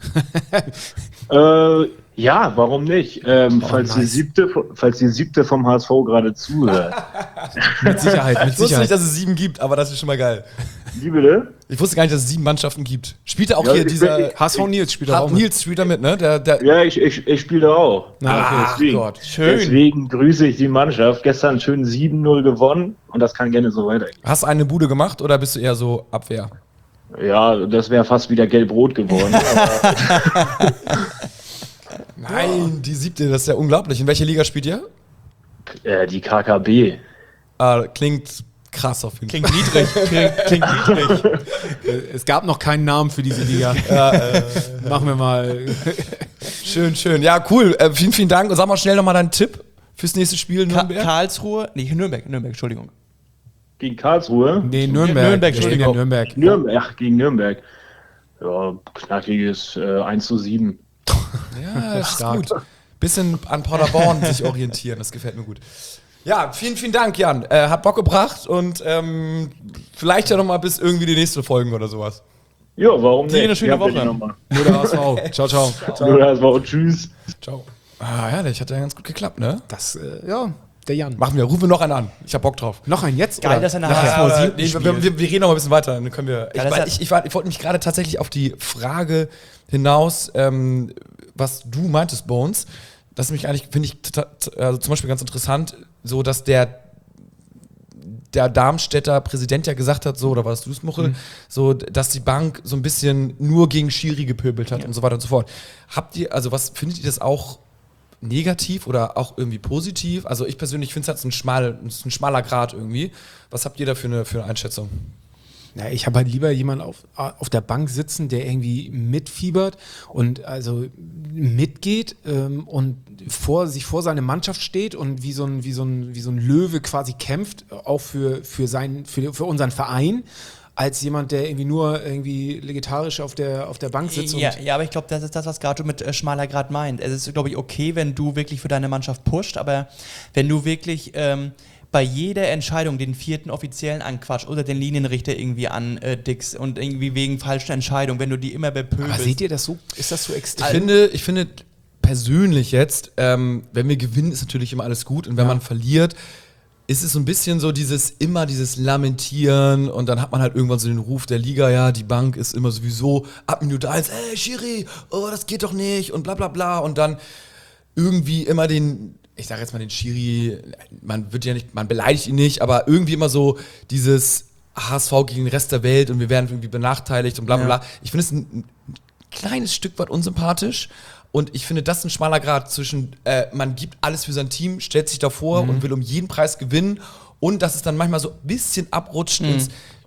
Speaker 5: Äh, ja, warum nicht? Ähm,
Speaker 1: Oh,
Speaker 5: falls, die
Speaker 1: nice.
Speaker 5: siebte, falls die siebte vom H S V gerade zuhört.
Speaker 1: Mit Sicherheit, mit
Speaker 2: Ich wusste
Speaker 1: Sicherheit.
Speaker 2: nicht, dass es sieben gibt, aber das ist schon mal geil.
Speaker 5: Wie bitte?
Speaker 2: Ich wusste gar nicht, dass es sieben Mannschaften gibt. Spielt da auch
Speaker 5: Ja,
Speaker 2: hier
Speaker 5: ich
Speaker 2: dieser.
Speaker 5: bin-
Speaker 1: H S V Nils spielt auch
Speaker 2: Hat
Speaker 1: mit.
Speaker 2: Nils spielt da mit, ne? Der, der,
Speaker 5: Ja, ich, ich, ich spiele da auch.
Speaker 1: Na, okay.
Speaker 2: Ach
Speaker 5: deswegen,
Speaker 2: Gott.
Speaker 3: schön.
Speaker 5: deswegen grüße ich die Mannschaft. Gestern schön sieben null gewonnen und das kann gerne so weitergehen.
Speaker 2: Hast du eine Bude gemacht oder bist du eher so Abwehr?
Speaker 5: Ja, das wäre fast wieder gelb-rot geworden. aber,
Speaker 2: Nein, die siebte, das ist ja unglaublich. In welcher Liga spielt ihr?
Speaker 5: äh, die K K B.
Speaker 2: Ah, klingt krass auf jeden Fall.
Speaker 3: klingt niedrig. klingt, klingt niedrig.
Speaker 1: Es gab noch keinen Namen für diese Liga. Machen wir mal.
Speaker 2: Schön, schön. Ja, cool. Äh, vielen, vielen Dank. Und sag mal schnell nochmal deinen Tipp fürs nächste Spiel in
Speaker 3: Ka
Speaker 2: Nürnberg.
Speaker 3: Karlsruhe, nee, Nürnberg, Nürnberg, Entschuldigung.
Speaker 5: Gegen Karlsruhe.
Speaker 1: Nee, Nürnberg.
Speaker 3: Nürnberg,
Speaker 1: Wir spielen ja
Speaker 3: Entschuldigung.
Speaker 1: Nürnberg.
Speaker 5: Nürnberg, ach, gegen Nürnberg. Ja, knackiges äh, eins zu sieben.
Speaker 2: Ja, das ist
Speaker 1: Stark.
Speaker 2: gut. Bisschen an Paderborn sich orientieren, das gefällt mir gut. Ja, vielen, vielen Dank, Jan. Äh, hat Bock gebracht und ähm, vielleicht ja nochmal bis irgendwie die nächste Folge oder sowas.
Speaker 5: Ja, warum
Speaker 3: Dir
Speaker 5: nicht?
Speaker 3: eine schöne
Speaker 5: Ja, bitte
Speaker 3: Woche.
Speaker 5: nochmal.
Speaker 1: Nur der H S V. Ciao, ciao.
Speaker 5: Nur das war tschüss.
Speaker 2: Ciao. Ah, herrlich, hat ja ganz gut geklappt, ne?
Speaker 1: Das, äh, ja, der Jan.
Speaker 2: Machen wir, rufen wir noch einen an. Ich hab Bock drauf.
Speaker 1: Noch ein jetzt?
Speaker 3: Geil,
Speaker 1: oder?
Speaker 3: dass er nach
Speaker 1: Nachher?
Speaker 3: H S V
Speaker 2: Ja,
Speaker 3: siebten
Speaker 2: nee, wir,
Speaker 3: spielt.
Speaker 2: wir, wir reden noch mal ein bisschen weiter. Dann können wir. Ich,
Speaker 3: Ja, das
Speaker 2: weil
Speaker 3: hat-
Speaker 2: ich, ich, war- ich wollte mich gerade tatsächlich auf die Frage hinaus, ähm, was du meintest, Bones. Das ist mich eigentlich, finde ich, t- t- also zum Beispiel ganz interessant, so dass der der Darmstädter Präsident ja gesagt hat, so, oder warst du es, Muchel,
Speaker 3: Mhm.
Speaker 2: so, dass die Bank so ein bisschen nur gegen Schiri gepöbelt hat
Speaker 3: Ja.
Speaker 2: und so weiter und so fort. Habt ihr, also was, findet ihr das auch negativ oder auch irgendwie positiv? Also ich persönlich finde es halt ein, schmal, ein schmaler Grad irgendwie. Was habt ihr da für eine, für eine Einschätzung?
Speaker 1: Ja, ich habe halt lieber jemanden auf, auf der Bank sitzen, der irgendwie mitfiebert und also mitgeht ähm, und vor, sich vor seine Mannschaft steht und wie so ein, wie so ein, wie so ein Löwe quasi kämpft, auch für, für, sein, für, für unseren Verein, als jemand, der irgendwie nur irgendwie vegetarisch auf der, auf der Bank sitzt.
Speaker 3: Ja,
Speaker 1: und
Speaker 3: ja, aber ich glaube, das ist das, was Gato mit äh, schmaler Grad meint. Es ist, glaube ich, okay, wenn du wirklich für deine Mannschaft pusht, aber wenn du wirklich ähm, bei jeder Entscheidung den vierten Offiziellen anquatscht oder den Linienrichter irgendwie andickst und irgendwie wegen falschen Entscheidungen, wenn du die immer bepöbelst.
Speaker 1: aber seht ihr das so? Ist das so
Speaker 2: Ich
Speaker 1: extrem?
Speaker 2: finde, ich finde persönlich jetzt, ähm, wenn wir gewinnen, ist natürlich immer alles gut und wenn
Speaker 1: Ja.
Speaker 2: man verliert, ist es so ein bisschen so dieses, immer dieses Lamentieren und dann hat man halt irgendwann so den Ruf der Liga, ja, die Bank ist immer sowieso ab Minute eins, ey, Schiri, oh, das geht doch nicht und bla bla bla und dann irgendwie immer den, ich sage jetzt mal den Schiri, man wird ja nicht, man beleidigt ihn nicht, aber irgendwie immer so dieses H S V gegen den Rest der Welt und wir werden irgendwie benachteiligt und bla bla
Speaker 3: Ja.
Speaker 2: bla. Ich finde es ein, ein kleines Stück weit unsympathisch und ich finde, das ist ein schmaler Grad zwischen, äh, man gibt alles für sein Team, stellt sich davor und will um jeden Preis gewinnen und dass es dann manchmal so ein bisschen abrutscht ins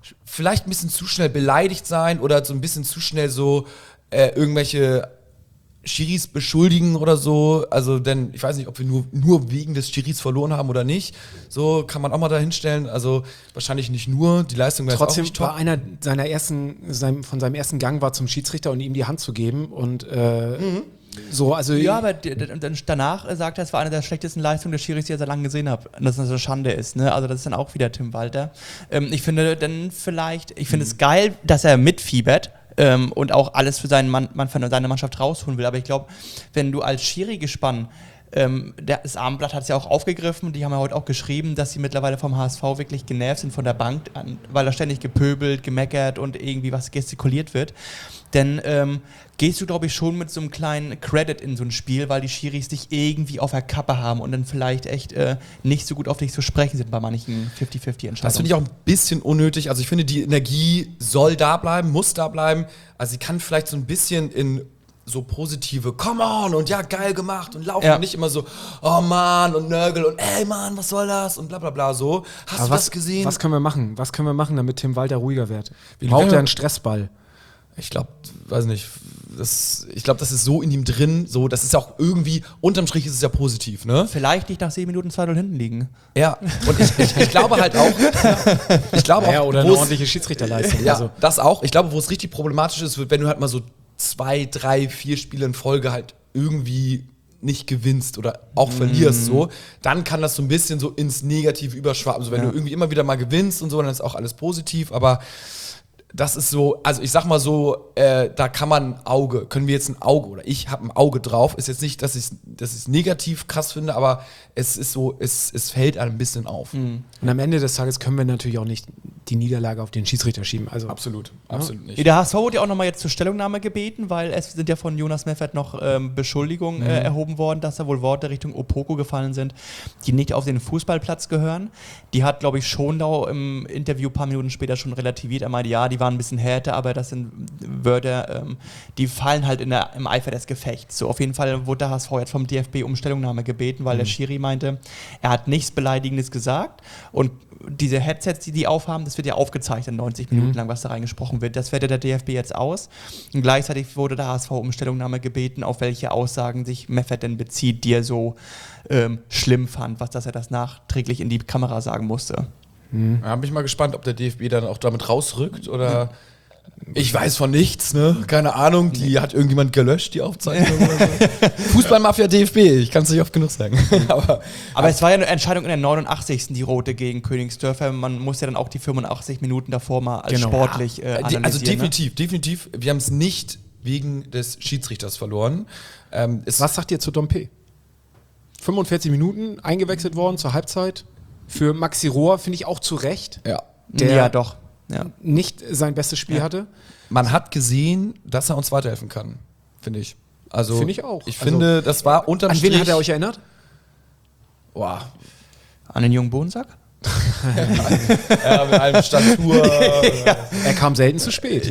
Speaker 2: vielleicht ein bisschen zu schnell beleidigt sein oder so ein bisschen zu schnell so äh, irgendwelche Schiris beschuldigen oder so. Also, denn ich weiß nicht, ob wir nur, nur wegen des Schiris verloren haben oder nicht. So kann man auch mal da hinstellen. Also, wahrscheinlich nicht nur. Die Leistung war
Speaker 1: Trotzdem
Speaker 2: jetzt auch nicht top.
Speaker 1: war einer seiner ersten, seinem, von seinem ersten Gang war zum Schiedsrichter und ihm die Hand zu geben. Und äh, mhm. so, also.
Speaker 3: Ja, aber d- d- dann danach äh, sagt er, es war eine der schlechtesten Leistungen des Schiris, die er seit langem gesehen hat. Und dass das eine Schande ist. Ne? Also, das ist dann auch wieder Tim Walter. Ähm, ich finde dann vielleicht, ich finde mhm. es geil, dass er mitfiebert. Ähm, und auch alles für seinen Mann, Mann, für seine Mannschaft rausholen will. Aber ich glaube, wenn du als Schiri-Gespann, ähm, der, das Abendblatt hat es ja auch aufgegriffen, die haben ja heute auch geschrieben, dass sie mittlerweile vom H S V wirklich genervt sind von der Bank, an, weil da ständig gepöbelt, gemeckert und irgendwie was gestikuliert wird. Denn ähm, gehst du, glaube ich, schon mit so einem kleinen Credit in so ein Spiel, weil die Schiris dich irgendwie auf der Kappe haben und dann vielleicht echt äh, nicht so gut auf dich zu sprechen sind bei manchen fünfzig fünfzig Entscheidungen.
Speaker 2: Das finde ich auch ein bisschen unnötig. Also ich finde, die Energie soll da bleiben, muss da bleiben. Also sie kann vielleicht so ein bisschen in so positive Come on und ja, geil gemacht und laufen
Speaker 3: Ja.
Speaker 2: und nicht immer so oh Mann und Nörgel und ey Mann, was soll das und bla bla bla so. Hast
Speaker 1: Aber
Speaker 2: du
Speaker 1: was,
Speaker 2: das gesehen?
Speaker 1: was können wir machen? Was können wir machen, damit Tim Walter ruhiger wird?
Speaker 2: Wie
Speaker 1: Braucht
Speaker 2: lange?
Speaker 1: er einen Stressball?
Speaker 2: Ich glaube, weiß nicht, das, ich glaube, das ist so in ihm drin, so, das ist auch irgendwie, unterm Strich ist es ja positiv, ne?
Speaker 3: Vielleicht nicht nach sieben Minuten zwei null hinten liegen.
Speaker 2: Ja, und ich, ich, ich glaube halt auch, ich glaube
Speaker 1: Ja,
Speaker 2: auch,
Speaker 1: oder
Speaker 2: wo
Speaker 1: eine
Speaker 2: es-
Speaker 1: ordentliche Schiedsrichterleistung.
Speaker 2: Ja,
Speaker 1: Also,
Speaker 2: das auch. Ich glaube, wo es richtig problematisch ist, wird, wenn du halt mal so zwei, drei, vier Spiele in Folge halt irgendwie nicht gewinnst oder auch verlierst, so, dann kann das so ein bisschen so ins Negative überschwappen. So, wenn
Speaker 1: Ja.
Speaker 2: du irgendwie immer wieder mal gewinnst und so, dann ist auch alles positiv, aber das ist so, also ich sag mal so, äh, da kann man ein Auge, können wir jetzt ein Auge oder ich habe ein Auge drauf. Ist jetzt nicht, dass ich es negativ krass finde, aber es ist so, es, es fällt einem ein bisschen auf.
Speaker 1: und am Ende des Tages können wir natürlich auch nicht die Niederlage auf den Schiedsrichter schieben. Also,
Speaker 2: Absolut, absolut nicht.
Speaker 3: Der H S V wurde ja auch nochmal jetzt zur Stellungnahme gebeten, weil es sind ja von Jonas Meffert noch ähm, Beschuldigungen äh, erhoben worden, dass da wohl Worte Richtung Opoko gefallen sind, die nicht auf den Fußballplatz gehören. Die hat, glaube ich, Schondau im Interview ein paar Minuten später schon relativiert. Er meinte, ja, die waren ein bisschen härter, aber das sind Wörter, ähm, die fallen halt in der, im Eifer des Gefechts. So, auf jeden Fall wurde der H S V jetzt vom D F B um Stellungnahme gebeten, weil der Schiri meinte, er hat nichts Beleidigendes gesagt und diese Headsets, die die aufhaben, das wird ja aufgezeichnet, neunzig Minuten lang, was da reingesprochen wird. Das wertet der D F B jetzt aus. Und gleichzeitig wurde der H S V um Stellungnahme gebeten, auf welche Aussagen sich Meffert denn bezieht, die er so ähm, schlimm fand, was dass er das nachträglich in die Kamera sagen musste.
Speaker 2: Da bin ich mal gespannt, ob der D F B dann auch damit rausrückt oder. Ich weiß von nichts, ne? Keine Ahnung, die hat irgendjemand gelöscht, die Aufzeichnung oder so. Fußballmafia D F B, ich kann es nicht oft genug sagen. Aber,
Speaker 3: Aber es war ja eine Entscheidung in der neunundachtzigsten die rote gegen Königsdörfer. Man muss ja dann auch die fünfundachtzig Minuten davor mal als
Speaker 1: Genau.
Speaker 3: sportlich äh,
Speaker 2: äh,
Speaker 3: analysieren.
Speaker 2: die- also
Speaker 3: ne?
Speaker 2: definitiv, definitiv. Wir haben es nicht wegen des Schiedsrichters verloren. Ähm, es
Speaker 1: was sagt ihr zu Dompe? fünfundvierzig Minuten eingewechselt worden zur Halbzeit. Für Maxi Rohr finde ich auch zu Recht,
Speaker 2: ja.
Speaker 1: der
Speaker 3: ja, doch. Ja.
Speaker 1: nicht sein bestes Spiel
Speaker 3: Ja.
Speaker 1: hatte.
Speaker 2: Man hat gesehen, dass er uns weiterhelfen kann, finde ich. Also,
Speaker 1: Finde ich auch.
Speaker 2: Ich
Speaker 1: Also,
Speaker 2: finde, das war unterm
Speaker 1: An
Speaker 2: Strich.
Speaker 1: wen hat er euch erinnert?
Speaker 2: Boah,
Speaker 3: An den jungen Bohnensack?
Speaker 2: ja, mit allem Statur.
Speaker 1: Er kam selten zu spät.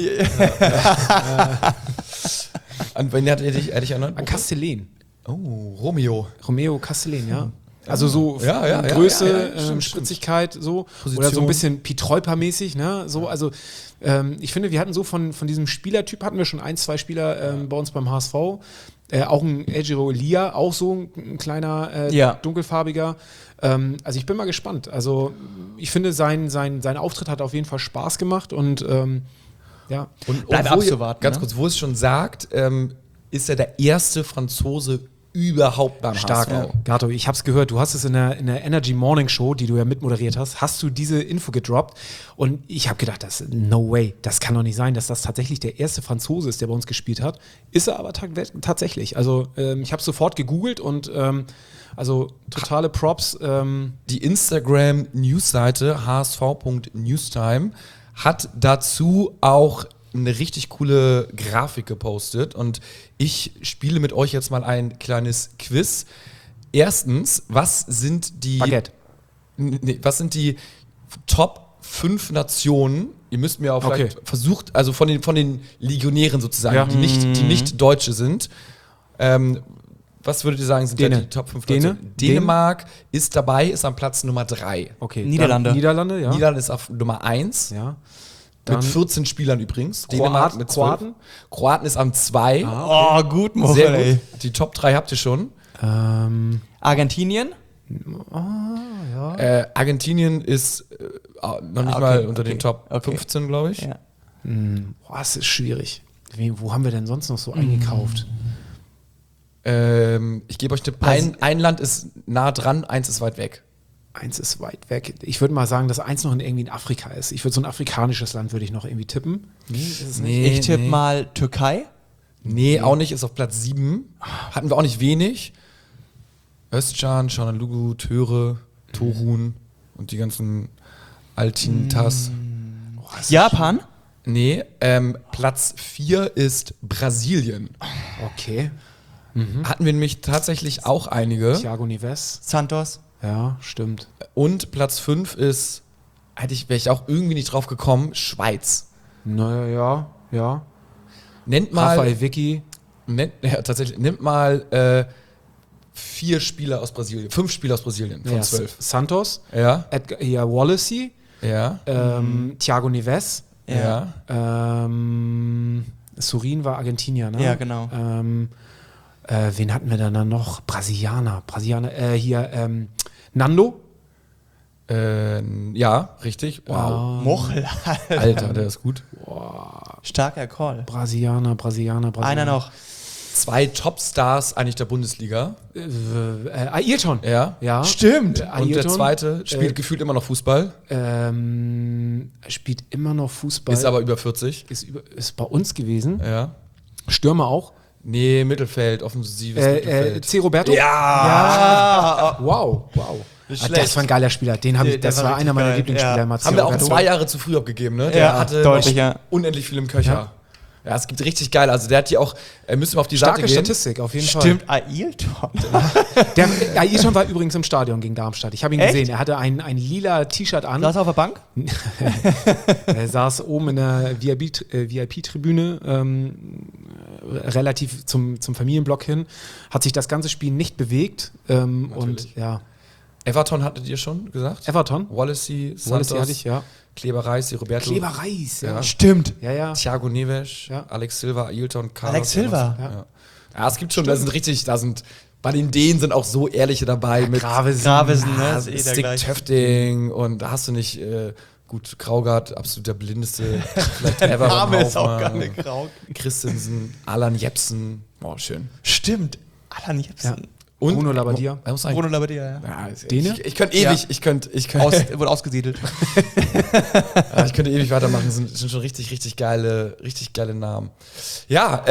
Speaker 2: An wen hat er dich, er dich erinnert?
Speaker 1: An Castellén.
Speaker 2: Oh, Romeo.
Speaker 1: Romeo Castellén, ja. Also so
Speaker 2: Ja, ja, ja,
Speaker 1: Größe,
Speaker 2: ja, ja, stimmt,
Speaker 1: ähm,
Speaker 2: stimmt.
Speaker 1: Spritzigkeit, so.
Speaker 2: Position.
Speaker 1: Oder so ein bisschen Pietreuper-mäßig, ne? So, also ähm, ich finde, wir hatten so von, von diesem Spielertyp hatten wir schon ein, zwei Spieler ähm, bei uns beim H S V. Äh, auch ein Ejiro Elia, auch so ein, ein kleiner, äh,
Speaker 3: Ja.
Speaker 1: dunkelfarbiger. Ähm, also ich bin mal gespannt. Also ich finde, sein, sein, sein Auftritt hat auf jeden Fall Spaß gemacht und ähm, ja.
Speaker 2: Und
Speaker 3: Bleibt
Speaker 2: obwohl ihr-
Speaker 3: abzuwarten,
Speaker 2: Ganz
Speaker 3: ne?
Speaker 2: kurz, wo es schon sagt, ähm, ist er der erste Franzose überhaupt beim
Speaker 1: Stark.
Speaker 2: H S V.
Speaker 1: Gato, ich hab's gehört, du hast es in der, in der Energy Morning Show, die du ja mitmoderiert hast, hast du diese Info gedroppt und ich habe gedacht, das no way, das kann doch nicht sein, dass das tatsächlich der erste Franzose ist, der bei uns gespielt hat. Ist er aber ta tatsächlich. Also ähm, ich habe sofort gegoogelt und ähm, also totale Props. Ähm,
Speaker 2: Die Instagram-Newsseite h s v punkt newstime hat dazu auch eine richtig coole Grafik gepostet und ich spiele mit euch jetzt mal ein kleines Quiz. Erstens, was sind die
Speaker 1: Baguette.
Speaker 2: Nee, was sind die Top fünf Nationen? Ihr müsst mir auch vielleicht
Speaker 1: Okay.
Speaker 2: versucht, also von den, von den Legionären sozusagen,
Speaker 1: Ja.
Speaker 2: die, nicht, die nicht Deutsche sind. Ähm, was würdet ihr sagen, sind
Speaker 1: Däne.
Speaker 2: da die Top fünf
Speaker 1: Däne?
Speaker 2: Nationen? Dänemark ist dabei, ist am Platz Nummer drei.
Speaker 1: Okay.
Speaker 3: Niederlande.
Speaker 1: Dann Niederlande, ja.
Speaker 2: Niederlande ist auf Nummer eins.
Speaker 1: ja. Dann
Speaker 2: Mit vierzehn Spielern übrigens.
Speaker 1: Kroat-
Speaker 2: Dänemark mit zwölf.
Speaker 1: Kroaten?
Speaker 2: Kroaten ist am zwei.
Speaker 3: Oh, gut, Mochel,
Speaker 2: Sehr
Speaker 3: ey.
Speaker 2: gut. Die Top drei habt ihr schon.
Speaker 1: ähm,
Speaker 3: Argentinien?
Speaker 2: Äh, Argentinien ist äh, noch nicht
Speaker 3: Ah, okay,
Speaker 2: mal unter
Speaker 3: okay,
Speaker 2: den Top
Speaker 3: okay.
Speaker 2: fünfzehn, glaube ich.
Speaker 3: Ja.
Speaker 1: boah, das ist schwierig. Wie, wo haben wir denn sonst noch so eingekauft?
Speaker 2: Ähm, ich gebe euch einen Tipp. Ein, ein Land ist nah dran, eins ist weit weg.
Speaker 1: Eins ist weit weg. Ich würde mal sagen, dass eins noch in, irgendwie in Afrika ist. Ich würde so ein afrikanisches Land würde ich noch irgendwie tippen. Nee, ist es nicht.
Speaker 2: Nee,
Speaker 3: Ich tippe
Speaker 2: nee.
Speaker 3: mal Türkei.
Speaker 2: Nee, auch nicht, ist auf Platz sieben. Hatten wir auch nicht wenig. Özcan, Şanlıurfa, Töre, Torun und die ganzen Altintas.
Speaker 3: Japan?
Speaker 2: Nee, ähm, Platz vier ist Brasilien.
Speaker 1: Okay.
Speaker 2: Hatten wir nämlich tatsächlich auch einige.
Speaker 1: Thiago Neves.
Speaker 3: Santos?
Speaker 1: Ja, stimmt.
Speaker 2: Und Platz fünf ist, hätte ich, wäre ich auch irgendwie nicht drauf gekommen, Schweiz.
Speaker 1: Naja, ja, ja.
Speaker 2: Nennt mal,
Speaker 1: Raphael Vicky.
Speaker 2: nennt, ja, tatsächlich, nimmt mal äh, vier Spieler aus Brasilien, fünf Spieler aus Brasilien von
Speaker 1: Ja,
Speaker 2: zwölf.
Speaker 1: Santos.
Speaker 2: Ja,
Speaker 1: Edgar, ja, Wallacey.
Speaker 2: ja,
Speaker 1: Ähm, Thiago Neves.
Speaker 2: ja.
Speaker 1: Ähm, Surin war Argentinier, ne?
Speaker 3: Ja, genau.
Speaker 1: Ähm, äh, wen hatten wir denn da noch? Brasilianer. Brasilianer. Äh, hier, ähm, Nando.
Speaker 2: Äh, ja, richtig. Wow.
Speaker 3: Mochel.
Speaker 2: Alter, der ist gut.
Speaker 3: Starker Call.
Speaker 1: Brasilianer, Brasilianer, Brasilianer.
Speaker 3: Einer noch.
Speaker 2: Zwei Topstars eigentlich der Bundesliga.
Speaker 1: Äh, äh, Ayrton.
Speaker 2: Ja.
Speaker 1: Ja.
Speaker 3: Stimmt.
Speaker 1: Äh,
Speaker 2: Und der
Speaker 1: Ayrton,
Speaker 2: zweite spielt
Speaker 1: äh,
Speaker 2: gefühlt immer noch Fußball,
Speaker 1: Ähm, spielt immer noch Fußball.
Speaker 2: ist aber über vierzig.
Speaker 1: ist, über, ist bei uns gewesen.
Speaker 2: Ja.
Speaker 1: Stürmer auch.
Speaker 2: Nee, Mittelfeld, offensives
Speaker 1: Äh, äh,
Speaker 2: Mittelfeld.
Speaker 1: C. Roberto?
Speaker 3: Ja.
Speaker 1: Wow, wow.
Speaker 3: Nicht
Speaker 1: Ah,
Speaker 3: schlecht.
Speaker 1: das war ein geiler Spieler. Den hab
Speaker 3: Der-
Speaker 1: ich,
Speaker 3: der
Speaker 1: das
Speaker 3: war
Speaker 1: war,
Speaker 3: richtig
Speaker 1: einer meiner
Speaker 3: geil.
Speaker 1: Lieblingsspieler.
Speaker 3: Ja.
Speaker 1: Mathieu
Speaker 2: Haben wir auch
Speaker 1: Roberto.
Speaker 2: zwei Jahre zu früh abgegeben, ne? Der
Speaker 3: Ja,
Speaker 2: hatte
Speaker 3: deutlich,
Speaker 2: noch
Speaker 3: ja.
Speaker 2: unendlich viel im Köcher. Ja. es gibt richtig geil. Also der hat hier auch, äh, müssen wir auf die
Speaker 1: Starke
Speaker 2: Seite gehen.
Speaker 1: Statistik, auf jeden
Speaker 3: Stimmt, Ailton.
Speaker 1: Fall. Der, Ayrton war übrigens im Stadion gegen Darmstadt. Ich habe ihn
Speaker 3: Echt?
Speaker 1: gesehen. Er hatte ein, ein lila T-Shirt an.
Speaker 3: Saß er auf der Bank?
Speaker 1: Er saß oben in der V I P-Tribüne, ähm, relativ zum, zum Familienblock hin, hat sich das ganze Spiel nicht bewegt. Ähm, und ja,
Speaker 2: Everton hattet ihr schon gesagt?
Speaker 1: Everton.
Speaker 2: Wallacey, Santos,
Speaker 1: Wallacey hatte ich, ja.
Speaker 2: Kleber Reis, Roberto.
Speaker 1: Kleber Reis, ja.
Speaker 2: Ja.
Speaker 3: Stimmt.
Speaker 1: Ja, ja.
Speaker 2: Thiago Neves,
Speaker 1: Ja.
Speaker 2: Alex Silva, Ailton, Carlos.
Speaker 3: Alex Silva.
Speaker 2: Ja. Ja. ja, es gibt schon, da sind richtig, da sind, bei den Dänen sind auch so ehrliche dabei mit
Speaker 1: Gravesen.
Speaker 3: Gravesen, ne?
Speaker 2: Ah,
Speaker 3: Ist eh der
Speaker 2: Stick
Speaker 3: gleiche.
Speaker 2: Töfting und da hast du nicht, äh, gut, Kraugard, absolut der blindeste, vielleicht ever. beim
Speaker 3: Name ist auch
Speaker 2: Haufen.
Speaker 3: gar nicht grau.
Speaker 2: Christensen, Alan Jepsen, oh, schön.
Speaker 3: Stimmt. Alan Jepsen.
Speaker 2: Und
Speaker 1: Bruno Labbadia.
Speaker 2: Man muss sagen,
Speaker 3: Bruno Labbadia, ja.
Speaker 2: ja, ich,
Speaker 1: Däne?
Speaker 2: ich, ich könnte ewig,
Speaker 3: Ja.
Speaker 2: ich könnte, ich könnte,
Speaker 3: Aus, wurde ausgesiedelt.
Speaker 2: ja, ich könnte ewig weitermachen. Das sind, das sind schon richtig, richtig geile, richtig geile Namen. Ja,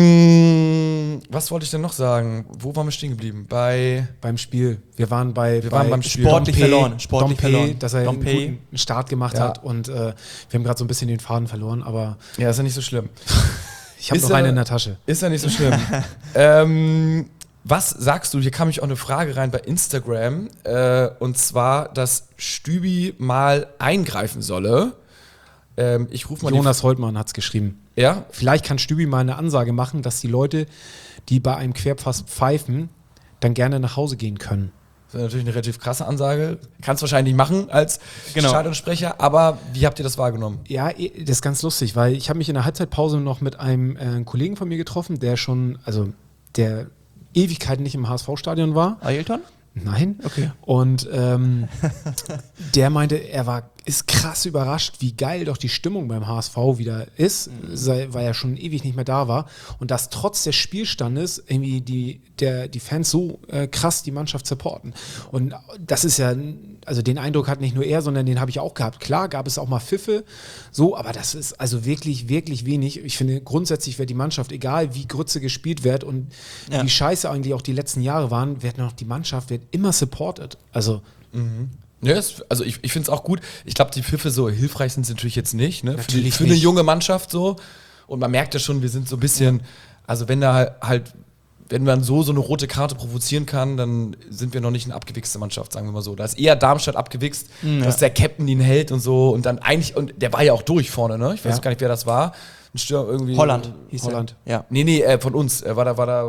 Speaker 2: ähm, was wollte ich denn noch sagen? Wo waren wir stehen geblieben? Bei
Speaker 1: Beim Spiel. Wir waren bei,
Speaker 2: Wir
Speaker 1: bei
Speaker 2: waren beim Spiel.
Speaker 3: Sportlich
Speaker 1: Dompe,
Speaker 3: verloren, sportlich
Speaker 1: Dompe,
Speaker 3: verloren.
Speaker 1: dass er einen
Speaker 3: Dompe.
Speaker 1: guten Start gemacht
Speaker 2: Ja.
Speaker 1: hat und äh, wir haben gerade so ein bisschen den Faden verloren, aber
Speaker 2: ja, ist ja nicht so schlimm.
Speaker 1: ich habe
Speaker 2: Ist
Speaker 1: noch
Speaker 2: er-
Speaker 1: einen in der Tasche.
Speaker 2: Ist ja nicht so schlimm. ähm, was sagst du? Hier kam mich auch eine Frage rein bei Instagram. Äh, und zwar, dass Stübi mal eingreifen solle. Ähm, ich rufe mal
Speaker 1: Jonas Holtmann hat es geschrieben.
Speaker 2: Die, ja?
Speaker 1: Vielleicht kann Stübi mal eine Ansage machen, dass die Leute, die bei einem Querpass pfeifen, dann gerne nach Hause gehen können.
Speaker 2: Das ist natürlich eine relativ krasse Ansage. Kannst wahrscheinlich nicht machen als
Speaker 3: Genau.
Speaker 2: Stadionsprecher, aber wie habt ihr das wahrgenommen?
Speaker 1: Ja, das ist ganz lustig, weil ich habe mich in der Halbzeitpause noch mit einem äh, Kollegen von mir getroffen, der schon, also der Ewigkeiten nicht im H S V-Stadion war.
Speaker 3: Ailton?
Speaker 1: Nein.
Speaker 3: Okay.
Speaker 1: Und ähm, der meinte, er war ist krass überrascht, wie geil doch die Stimmung beim H S V wieder ist, sei, weil er schon ewig nicht mehr da war. Und dass trotz des Spielstandes irgendwie die, der, die Fans so äh, krass die Mannschaft supporten. Und das ist ja, also den Eindruck hat nicht nur er, sondern den habe ich auch gehabt. Klar gab es auch mal Pfiffe, so, aber das ist also wirklich, wirklich wenig. Ich finde, grundsätzlich wird die Mannschaft, egal wie Grütze gespielt wird und
Speaker 3: Ja.
Speaker 1: wie scheiße eigentlich auch die letzten Jahre waren, wird noch die Mannschaft wird immer supported. Also
Speaker 2: Ja, es, also ich, ich finde es auch gut. Ich glaube, die Pfiffe so hilfreich sind sie natürlich jetzt nicht. Ne? Für, die,
Speaker 1: Natürlich
Speaker 2: für eine
Speaker 1: nicht.
Speaker 2: junge Mannschaft so. Und man merkt ja schon, wir sind so ein bisschen, also wenn da halt, wenn man so so eine rote Karte provozieren kann, dann sind wir noch nicht eine abgewichste Mannschaft, sagen wir mal so. Da ist eher Darmstadt abgewichst, dass der Captain ihn hält und so. Und dann eigentlich, und der war ja auch durch vorne, ne? Ich weiß
Speaker 1: Ja.
Speaker 2: gar nicht, wer das war. Ein Stürmer irgendwie.
Speaker 3: Holland hieß
Speaker 1: Holland.
Speaker 3: er. Ja.
Speaker 2: Nee, nee, äh, von uns. Er war da, war da,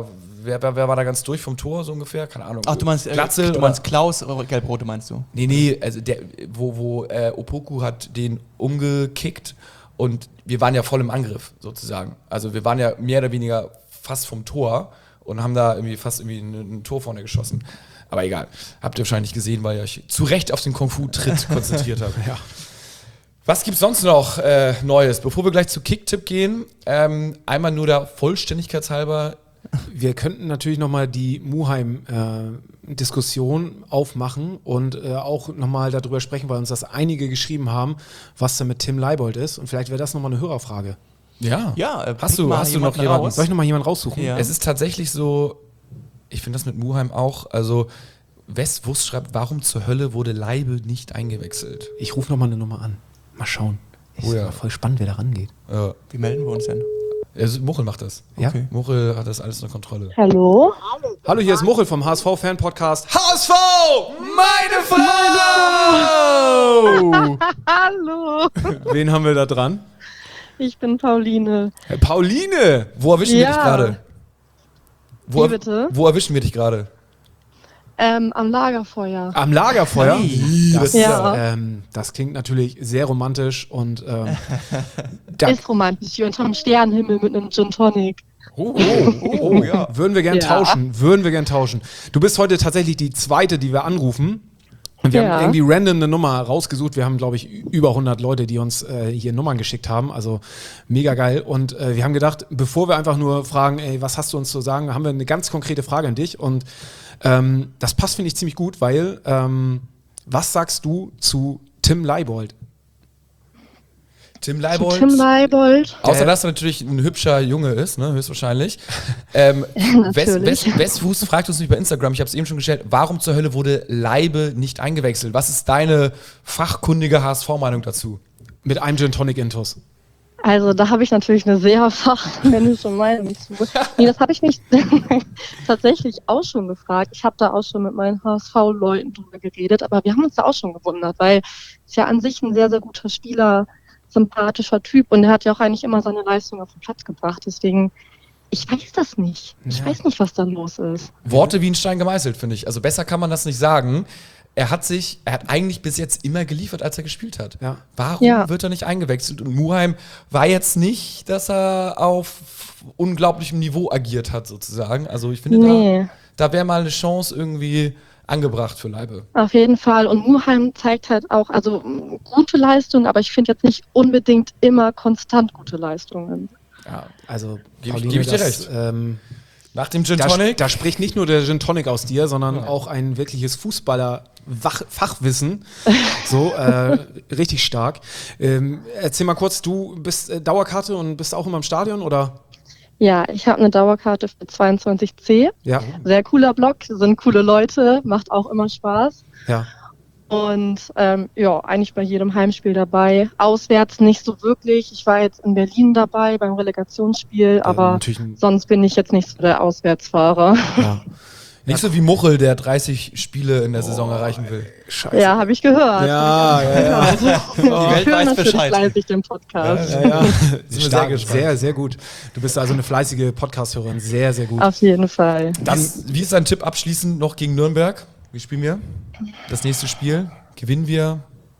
Speaker 2: wer, wer, wer war da ganz durch vom Tor, so ungefähr? Keine Ahnung.
Speaker 3: Ach, du meinst, äh,
Speaker 2: Glatzel?
Speaker 3: du
Speaker 2: oder-
Speaker 3: meinst Klaus, oder Gelbrote meinst du?
Speaker 2: Nee, nee, also der, wo, wo äh, Opoku hat den umgekickt und wir waren ja voll im Angriff, sozusagen. Also wir waren ja mehr oder weniger fast vom Tor und haben da irgendwie fast irgendwie ein, ein Tor vorne geschossen. Aber egal, habt ihr wahrscheinlich gesehen, weil ihr euch zu Recht auf den Kung-Fu-Tritt konzentriert habt. Ja. Was gibt's sonst noch äh, Neues? Bevor wir gleich zu Kicktipp gehen, ähm, einmal nur der Vollständigkeit halber.
Speaker 1: Wir könnten natürlich nochmal die Muheim-Diskussion aufmachen und äh, auch nochmal darüber sprechen, weil uns das einige geschrieben haben, was da mit Tim Leibold ist. Und vielleicht wäre das nochmal eine Hörerfrage.
Speaker 2: Ja,
Speaker 3: Ja, äh,
Speaker 2: hast
Speaker 3: pick
Speaker 2: du,
Speaker 3: mal
Speaker 2: hast du noch
Speaker 3: jemanden
Speaker 2: jemanden?
Speaker 3: raus.
Speaker 1: Soll ich nochmal jemanden raussuchen?
Speaker 3: Ja.
Speaker 2: Es ist tatsächlich so, ich finde das mit Muheim auch, also West Wust schreibt, warum zur Hölle wurde Leibe nicht eingewechselt?
Speaker 1: Ich rufe nochmal eine Nummer an. Mal schauen. Ist
Speaker 2: Oh ja.
Speaker 1: aber voll spannend, wer da rangeht.
Speaker 2: Ja.
Speaker 3: Wie melden wir uns denn?
Speaker 2: Also Muchel macht das.
Speaker 1: Ja?
Speaker 3: Okay.
Speaker 2: Muchel hat das alles unter Kontrolle.
Speaker 6: Hallo?
Speaker 1: Hallo, hier ist Muchel vom H S V-Fan-Podcast.
Speaker 2: H S V, meine Frau!
Speaker 6: Hallo,
Speaker 1: Wen haben wir da dran?
Speaker 6: ich bin Pauline.
Speaker 1: Äh, Pauline!
Speaker 2: Wo erwischen wir
Speaker 6: Ja.
Speaker 2: dich gerade? Wo,
Speaker 6: Wie bitte?
Speaker 2: Wo erwischen wir dich gerade?
Speaker 6: Ähm, am Lagerfeuer.
Speaker 1: Am Lagerfeuer? Das,
Speaker 6: Ja.
Speaker 1: ähm, das klingt natürlich sehr romantisch und ähm, da,
Speaker 6: Ist romantisch, hier unterm Sternenhimmel mit einem Gin Tonic.
Speaker 1: oh, oh, oh,
Speaker 3: ja.
Speaker 1: würden wir gern
Speaker 6: Ja.
Speaker 1: tauschen, würden wir gern tauschen. Du bist heute tatsächlich die zweite, die wir anrufen. Und wir
Speaker 6: Ja.
Speaker 1: haben irgendwie random eine Nummer rausgesucht. Wir haben, glaube ich, über hundert Leute, die uns äh, hier Nummern geschickt haben. Also mega geil. Und äh, wir haben gedacht, bevor wir einfach nur fragen, ey, was hast du uns zu sagen, haben wir eine ganz konkrete Frage an dich. Und ähm, das passt, finde ich, ziemlich gut, weil ähm, was sagst du zu Tim Leibold?
Speaker 2: Tim
Speaker 6: Zu
Speaker 2: Leibold.
Speaker 6: Tim Leibold.
Speaker 2: Außer dass er natürlich ein hübscher Junge ist, ne, höchstwahrscheinlich. Ähm, West,
Speaker 6: Natürlich.
Speaker 2: West, Westfuß fragt uns nicht bei Instagram, ich habe es eben schon gestellt, warum zur Hölle wurde Leibe nicht eingewechselt? Was ist deine fachkundige H S V-Meinung dazu?
Speaker 1: Mit einem Gin Tonic Intus.
Speaker 6: Also da habe ich natürlich eine sehr fachmännische Meinung zu. Nee, das habe ich mich tatsächlich auch schon gefragt. Ich habe da auch schon mit meinen H S V-Leuten drüber geredet, aber wir haben uns da auch schon gewundert, weil es ja an sich ein sehr, sehr guter Spieler, sympathischer Typ und er hat ja auch eigentlich immer seine Leistung auf den Platz gebracht. Deswegen, ich weiß das nicht. Ich
Speaker 1: Ja.
Speaker 6: weiß nicht, was da los ist.
Speaker 2: Worte wie ein Stein gemeißelt, finde ich. Also besser kann man das nicht sagen. Er hat sich, er hat eigentlich bis jetzt immer geliefert, als er gespielt hat.
Speaker 1: Ja.
Speaker 2: Warum
Speaker 6: Ja.
Speaker 2: wird er nicht eingewechselt? Und Muheim war jetzt nicht, dass er auf unglaublichem Niveau agiert hat, sozusagen. Also ich finde,
Speaker 6: Nee.
Speaker 2: da, da wäre mal eine Chance irgendwie angebracht für Leibe.
Speaker 6: Auf jeden Fall. Und Muheim zeigt halt auch, also m, gute Leistungen, aber ich finde jetzt nicht unbedingt immer konstant gute Leistungen.
Speaker 2: Ja.
Speaker 1: Also,
Speaker 2: Geb ich-
Speaker 1: Pauline,
Speaker 2: geb ich dir
Speaker 1: das,
Speaker 2: recht.
Speaker 1: Ähm,
Speaker 2: Nach dem Gin
Speaker 1: da,
Speaker 2: Tonic.
Speaker 1: da spricht nicht nur der Gin Tonic aus dir, sondern auch ein wirkliches Fußballer-Fachwissen. So, äh, richtig stark. Ähm, erzähl mal kurz, du bist äh, Dauerkarte und bist auch immer im Stadion, oder?
Speaker 6: Ja, ich habe eine Dauerkarte für zweiundzwanzig C.
Speaker 1: Ja,
Speaker 6: Sehr cooler Block, sind coole Leute, macht auch immer Spaß.
Speaker 1: ja.
Speaker 6: Und ähm, ja, eigentlich bei jedem Heimspiel dabei. Auswärts nicht so wirklich. Ich war jetzt in Berlin dabei beim Relegationsspiel, aber
Speaker 1: natürlich ein-
Speaker 6: sonst bin ich jetzt nicht so der Auswärtsfahrer.
Speaker 1: ja.
Speaker 2: Nicht so wie Muchel, der dreißig Spiele in der Saison erreichen will.
Speaker 1: Scheiße.
Speaker 6: Ja, habe ich gehört.
Speaker 1: Ja, ja, ja.
Speaker 3: Die Welt
Speaker 6: Ich höre
Speaker 3: weiß
Speaker 6: natürlich
Speaker 3: Bescheid.
Speaker 6: fleißig den Podcast.
Speaker 1: ja, ja.
Speaker 2: sehr
Speaker 1: Stark,
Speaker 2: gespannt.
Speaker 1: sehr, sehr gut. Du bist also eine fleißige Podcast-Hörerin. Sehr, sehr gut.
Speaker 6: Auf jeden Fall.
Speaker 2: Dann, wie ist dein Tipp abschließend noch gegen Nürnberg? Wie spielen wir? Das nächste Spiel? Gewinnen wir?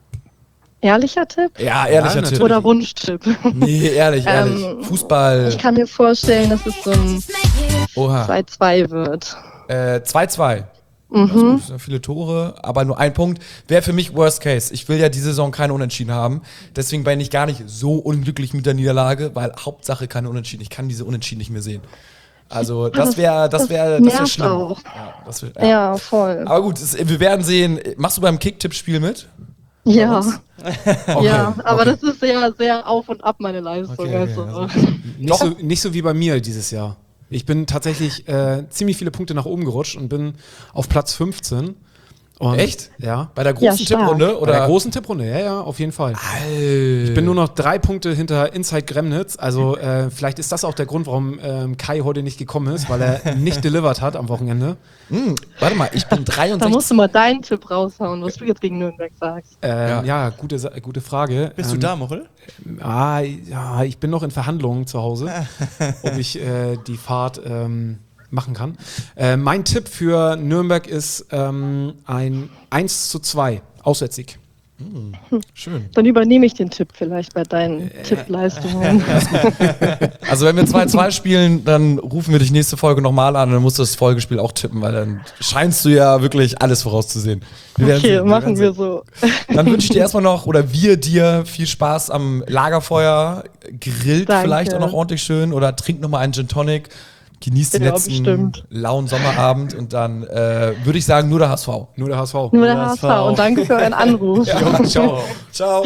Speaker 6: Ehrlicher Tipp
Speaker 2: Ja, ehrlicher
Speaker 1: natürlich.
Speaker 2: Tipp.
Speaker 6: oder Wunschtipp?
Speaker 2: Nee, ehrlich, ehrlich.
Speaker 6: Ähm,
Speaker 2: Fußball.
Speaker 6: Ich kann mir vorstellen, dass es so ein
Speaker 2: Oha.
Speaker 6: zwei zwei wird.
Speaker 2: Äh, zwei zwei. Das ist gut, das sind viele Tore, aber nur ein Punkt. Wäre für mich Worst Case. Ich will ja die Saison keine Unentschieden haben. Deswegen bin ich gar nicht so unglücklich mit der Niederlage, weil Hauptsache keine Unentschieden. Ich kann diese Unentschieden nicht mehr sehen. Also das wäre das wäre das wäre
Speaker 6: nervt
Speaker 2: schlimm.
Speaker 6: auch.
Speaker 2: Ja, das wär,
Speaker 6: Ja,
Speaker 2: ja.
Speaker 6: voll.
Speaker 2: Aber gut, es, wir werden sehen. Machst du beim Kicktipp-Spiel mit?
Speaker 6: Ja,
Speaker 2: Okay,
Speaker 6: ja, aber
Speaker 2: okay.
Speaker 6: das ist sehr, sehr auf und ab, meine Leistung.
Speaker 2: Okay, okay,
Speaker 6: also.
Speaker 1: Nicht so, nicht so wie bei mir dieses Jahr. Ich bin tatsächlich äh, ziemlich viele Punkte nach oben gerutscht und bin auf Platz fünfzehn. Und,
Speaker 2: Echt?
Speaker 1: Ja.
Speaker 2: Bei der großen
Speaker 6: Ja, stark.
Speaker 2: Tipprunde?
Speaker 1: Bei
Speaker 2: Oder?
Speaker 1: der großen Tipprunde, ja, ja, auf jeden Fall.
Speaker 2: Alter.
Speaker 1: Ich bin nur noch drei Punkte hinter Inside Gremnitz. Also äh, vielleicht ist das auch der Grund, warum ähm, Kai heute nicht gekommen ist, weil er nicht delivered hat am Wochenende.
Speaker 2: Hm, warte mal, ich bin
Speaker 6: Da
Speaker 2: dreiundsechzig.
Speaker 6: musst du mal deinen Tipp raushauen, was du jetzt gegen Nürnberg sagst.
Speaker 1: Ähm,
Speaker 2: Ja.
Speaker 1: ja, gute, Sa- gute Frage.
Speaker 3: Bist
Speaker 1: ähm,
Speaker 3: du da, Muchel?
Speaker 1: Ah, ja, ich bin noch in Verhandlungen zu Hause, ob ich äh, die Fahrt ähm, machen kann. Äh, mein Tipp für Nürnberg ist ähm, ein eins zu zwei Auswärtssieg.
Speaker 2: Schön.
Speaker 6: Dann übernehme ich den Tipp vielleicht bei deinen äh, Tippleistungen.
Speaker 2: Also wenn wir zwei zwei spielen, dann rufen wir dich nächste Folge nochmal an und dann musst du das Folgespiel auch tippen, weil dann scheinst du ja wirklich alles vorauszusehen. Wir
Speaker 6: Okay,
Speaker 2: werden,
Speaker 6: machen wir
Speaker 2: wir
Speaker 6: so.
Speaker 2: Dann wünsche ich dir erstmal noch, oder wir dir, viel Spaß am Lagerfeuer, grillt
Speaker 6: Danke.
Speaker 2: vielleicht auch noch ordentlich schön oder trink nochmal einen Gin Tonic, genießt den
Speaker 6: Ja,
Speaker 2: letzten
Speaker 6: bestimmt.
Speaker 2: lauen Sommerabend und dann äh, würde ich sagen, nur der H S V.
Speaker 1: Nur der H S V.
Speaker 6: Nur der H S V und danke für euren Anruf.
Speaker 1: Ciao.
Speaker 2: Ciao.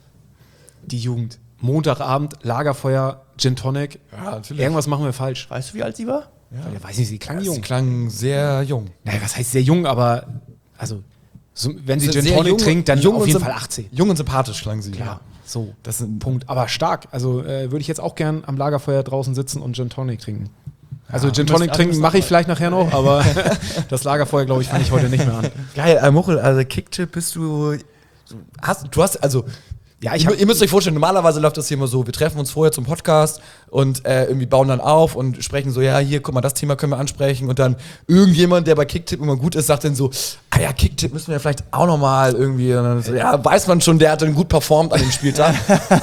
Speaker 1: Die Jugend. Montagabend, Lagerfeuer, Gin Tonic.
Speaker 2: Ja, natürlich.
Speaker 1: Irgendwas machen wir falsch.
Speaker 3: Weißt du, wie alt sie war?
Speaker 1: Ja. Weiß nicht, sie klang
Speaker 2: Sie
Speaker 1: jung.
Speaker 2: klang sehr jung.
Speaker 1: Naja, was heißt sehr jung, aber also so, wenn sie Gin
Speaker 2: Sehr
Speaker 1: Tonic
Speaker 2: jung-
Speaker 1: trinkt, dann
Speaker 2: jung
Speaker 1: auf
Speaker 2: und
Speaker 1: jeden
Speaker 2: symp-
Speaker 1: Fall achtzehn.
Speaker 2: Jung und sympathisch klang sie.
Speaker 1: Klar, so.
Speaker 2: Das ist ein
Speaker 1: Punkt. Aber stark. Also äh, würde ich jetzt auch gern am Lagerfeuer draußen sitzen und Gin Tonic trinken. Also Gin
Speaker 3: du
Speaker 1: Tonic
Speaker 3: musst-
Speaker 1: trinken
Speaker 3: du musst
Speaker 1: mache ich
Speaker 3: noch-
Speaker 1: vielleicht nachher noch, aber das Lagerfeuer, glaube ich, fange ich heute nicht mehr an.
Speaker 2: Geil, äh, Muchel, also Kicktipp bist du. Hast, du hast, also.
Speaker 1: Ja, ich
Speaker 2: ihr,
Speaker 1: hab-
Speaker 2: ihr müsst euch vorstellen, normalerweise läuft das hier immer so, wir treffen uns vorher zum Podcast und äh, irgendwie bauen dann auf und sprechen so, ja, hier, guck mal, das Thema können wir ansprechen und dann irgendjemand, der bei Kicktipp immer gut ist, sagt dann so, ah ja, Kicktipp müssen wir vielleicht auch nochmal irgendwie, und dann so, ja, weiß man schon, der hat dann gut performt an dem Spieltag.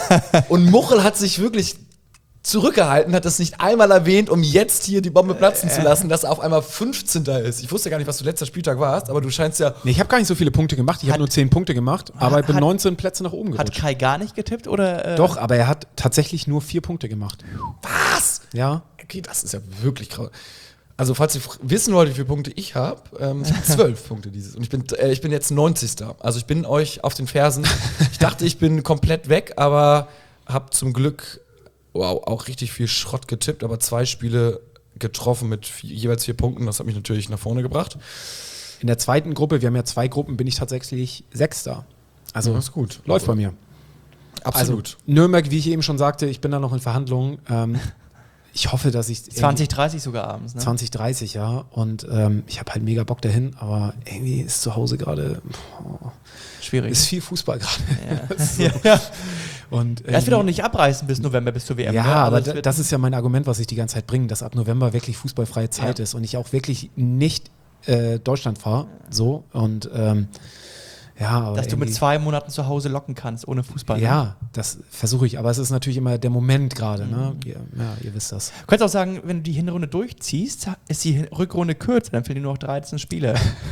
Speaker 2: Und Muchel hat sich wirklich zurückgehalten, hat das nicht einmal erwähnt, um jetzt hier die Bombe platzen zu lassen, dass er auf einmal fünfzehnter ist. Ich wusste gar nicht, was du letzter Spieltag warst, aber du scheinst ja.
Speaker 1: Nee, ich habe gar nicht so viele Punkte gemacht. Ich habe nur zehn Punkte gemacht, aber ich bin
Speaker 3: hat-
Speaker 1: neunzehn Plätze nach oben
Speaker 3: Hat
Speaker 1: gerutscht.
Speaker 3: Kai gar nicht getippt oder? Äh,
Speaker 1: Doch, aber er hat tatsächlich nur vier Punkte gemacht.
Speaker 2: Was?
Speaker 1: Ja.
Speaker 2: Okay, das ist ja wirklich krass. Also, falls ihr fr- wissen wollt, wie viele Punkte ich habe, ähm, ich habe zwölf Punkte dieses. Und ich bin, äh, ich bin jetzt neunzigster. Also, ich bin euch auf den Fersen. Ich dachte, ich bin komplett weg, aber habe zum Glück wow, auch richtig viel Schrott getippt, aber zwei Spiele getroffen mit vier, jeweils vier Punkten. Das hat mich natürlich nach vorne gebracht.
Speaker 1: In der zweiten Gruppe, wir haben ja zwei Gruppen, bin ich tatsächlich Sechster. Also
Speaker 2: Ja, ist gut.
Speaker 1: läuft bei mir.
Speaker 2: Absolut.
Speaker 1: Also Nürnberg, wie ich eben schon sagte, ich bin da noch in Verhandlungen. Ähm, ich hoffe, dass ich
Speaker 3: zwanzig, dreißig sogar abends, ne?
Speaker 1: zwanzig, dreißig, ja. Und ähm, ich habe halt mega Bock dahin, aber irgendwie ist zu Hause gerade, boah,
Speaker 3: Schwierig.
Speaker 1: ist viel Fußball gerade.
Speaker 3: Ja. ja.
Speaker 1: Und
Speaker 3: Das wird
Speaker 1: ähm,
Speaker 3: auch nicht abreißen bis November, bis zur W M.
Speaker 1: ja,
Speaker 3: ne?
Speaker 1: aber
Speaker 3: es
Speaker 1: da,
Speaker 3: wird-
Speaker 1: das ist ja mein Argument, was ich die ganze Zeit bringe, dass ab November wirklich fußballfreie Zeit
Speaker 3: Ja.
Speaker 1: ist und ich auch wirklich nicht äh, Deutschland fahre. So. Und ähm, ja, aber
Speaker 3: dass du mit
Speaker 1: irgendwie-
Speaker 3: zwei Monaten zu Hause locken kannst, ohne Fußball. Ne?
Speaker 1: Ja, das versuche ich, aber es ist natürlich immer der Moment gerade, ne?
Speaker 3: Mhm.
Speaker 1: Ihr, ja, ihr wisst das.
Speaker 3: Du könntest auch sagen, wenn du die Hinrunde durchziehst, ist die Rückrunde kürzer, dann fehlen dir nur noch dreizehn Spiele.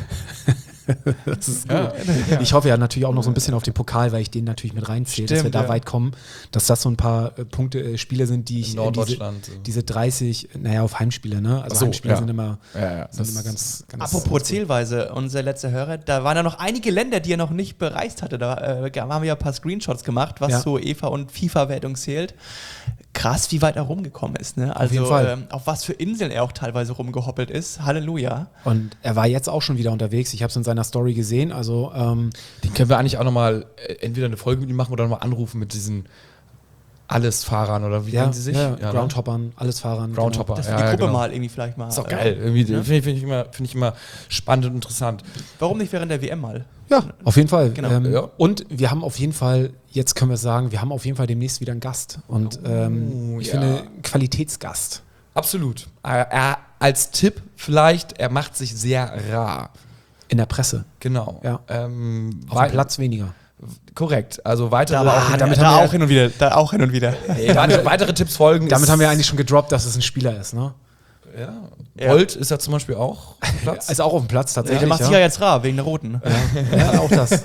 Speaker 1: Das ist gut. Ich hoffe ja natürlich auch noch so ein bisschen auf den Pokal, weil ich den natürlich mit reinziehe, dass wir
Speaker 3: Stimmt,
Speaker 1: da
Speaker 3: ja.
Speaker 1: weit kommen, dass das so ein paar äh, Punkte, äh, Spiele sind, die ich
Speaker 2: In
Speaker 1: äh, diese,
Speaker 2: Norddeutschland, so.
Speaker 1: diese dreißig, naja, auf Heimspiele, ne? Also
Speaker 2: Ach so,
Speaker 1: Heimspiele
Speaker 2: ja.
Speaker 1: sind immer,
Speaker 2: Ja, ja,
Speaker 1: sind
Speaker 2: das
Speaker 1: immer ganz, ganz
Speaker 3: Apropos
Speaker 1: ganz gut.
Speaker 3: Zählweise, unser letzter Hörer, da waren ja noch einige Länder, die er noch nicht bereist hatte. Da äh, haben wir ja ein paar Screenshots gemacht, was
Speaker 1: Ja.
Speaker 3: so E V A und FIFA-Wertung zählt. Krass, wie weit er rumgekommen ist. Ne? Also
Speaker 1: jeden Fall.
Speaker 3: Ähm, auf was für Inseln er auch teilweise rumgehoppelt ist. Halleluja.
Speaker 1: Und er war jetzt auch schon wieder unterwegs. Ich habe es in seiner Story gesehen. Also ähm,
Speaker 2: Den können wir eigentlich auch nochmal äh, entweder eine Folge mit ihm machen oder nochmal anrufen mit diesen Alles-Fahrern oder wie
Speaker 1: ja,
Speaker 2: nennen sie sich?
Speaker 1: ja,
Speaker 2: ne?
Speaker 1: Groundhoppern, alles Fahrern.
Speaker 2: Groundhopper.
Speaker 3: Dass
Speaker 2: Ja,
Speaker 3: wir die
Speaker 2: ja,
Speaker 3: Gruppe
Speaker 2: genau.
Speaker 3: mal irgendwie vielleicht mal.
Speaker 2: Ist auch
Speaker 3: äh,
Speaker 2: geil. Irgendwie
Speaker 3: ne?
Speaker 2: finde ich, find ich, immer- find ich immer spannend und interessant.
Speaker 3: Warum nicht während der W M mal?
Speaker 1: Ja, auf jeden Fall.
Speaker 3: Genau.
Speaker 1: Ähm,
Speaker 2: Ja.
Speaker 1: Und wir haben auf jeden Fall, jetzt können wir sagen, wir haben auf jeden Fall demnächst wieder einen Gast. Und ähm, ich
Speaker 2: ja.
Speaker 1: finde, Qualitätsgast.
Speaker 2: Absolut. Er, er als Tipp vielleicht, er macht sich sehr rar.
Speaker 1: In der Presse.
Speaker 2: Genau.
Speaker 1: Ja.
Speaker 2: Ähm,
Speaker 1: Auf
Speaker 2: wei-
Speaker 1: dem Platz weniger.
Speaker 2: Korrekt. Also weitere,
Speaker 3: Da,
Speaker 2: auch,
Speaker 3: auch,
Speaker 1: damit
Speaker 3: da
Speaker 1: haben wir-
Speaker 3: auch hin und wieder. Da auch hin und wieder.
Speaker 2: nee, weitere, weitere Tipps folgen.
Speaker 1: Damit
Speaker 2: ist-
Speaker 1: haben wir eigentlich schon gedroppt, dass es ein Spieler ist, ne?
Speaker 2: Ja.
Speaker 3: Ja.
Speaker 2: Bolt ist ja zum Beispiel auch auf dem Platz.
Speaker 1: Ist auch auf dem Platz
Speaker 3: Der
Speaker 1: tatsächlich.
Speaker 3: macht sich ja jetzt rar, wegen der Roten.
Speaker 1: ja, auch das.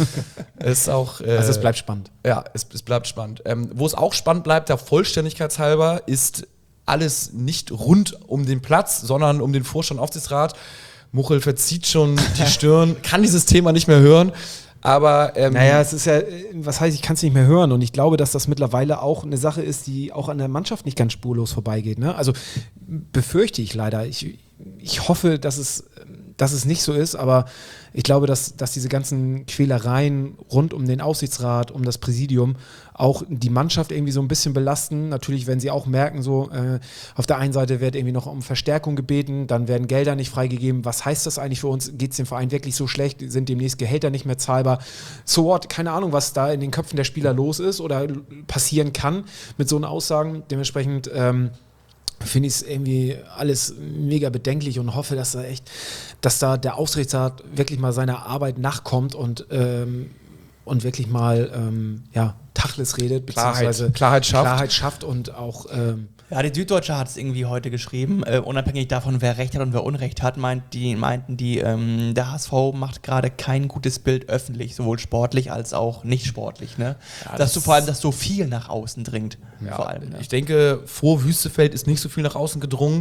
Speaker 2: Ist auch. Äh,
Speaker 1: Also es bleibt spannend.
Speaker 2: Ja, es, es bleibt spannend. Ähm, wo es auch spannend bleibt, der Vollständigkeitshalber, ist alles nicht rund um den Platz, sondern um den Vorstand Aufsichtsrat. Muchel verzieht schon die Stirn, kann dieses Thema nicht mehr hören. Aber ähm,
Speaker 1: Naja, es ist ja, äh, was heißt, ich kann es nicht mehr hören und ich glaube, dass das mittlerweile auch eine Sache ist, die auch an der Mannschaft nicht ganz spurlos vorbeigeht. Ne? Also befürchte ich leider. Ich, ich hoffe, dass es, dass es nicht so ist, aber ich glaube, dass, dass diese ganzen Quälereien rund um den Aufsichtsrat, um das Präsidium auch die Mannschaft irgendwie so ein bisschen belasten. Natürlich, wenn sie auch merken, so äh, auf der einen Seite wird irgendwie noch um Verstärkung gebeten, dann werden Gelder nicht freigegeben. Was heißt das eigentlich für uns? Geht es dem Verein wirklich so schlecht? Sind demnächst Gehälter nicht mehr zahlbar? So what? Keine Ahnung, was da in den Köpfen der Spieler los ist oder passieren kann mit so einen Aussagen. Dementsprechend ähm, finde ich es irgendwie alles mega bedenklich und hoffe, dass da echt, dass da der Aufsichtsrat wirklich mal seiner Arbeit nachkommt und, ähm, und wirklich mal ähm, ja, Tacheles redet, beziehungsweise
Speaker 2: Klarheit schafft.
Speaker 1: Klarheit schafft und auch ähm,
Speaker 3: Ja, die Süddeutsche hat es irgendwie heute geschrieben, äh, unabhängig davon, wer Recht hat und wer Unrecht hat, meint die, meinten die, ähm, der H S V macht gerade kein gutes Bild öffentlich, sowohl sportlich als auch nicht sportlich. Ne?
Speaker 2: Ja,
Speaker 3: dass
Speaker 2: das
Speaker 3: du vor allem, dass so viel nach außen dringt.
Speaker 2: Ja,
Speaker 3: vor allem, ne?
Speaker 2: Ich denke, vor Wüstefeld ist nicht so viel nach außen gedrungen.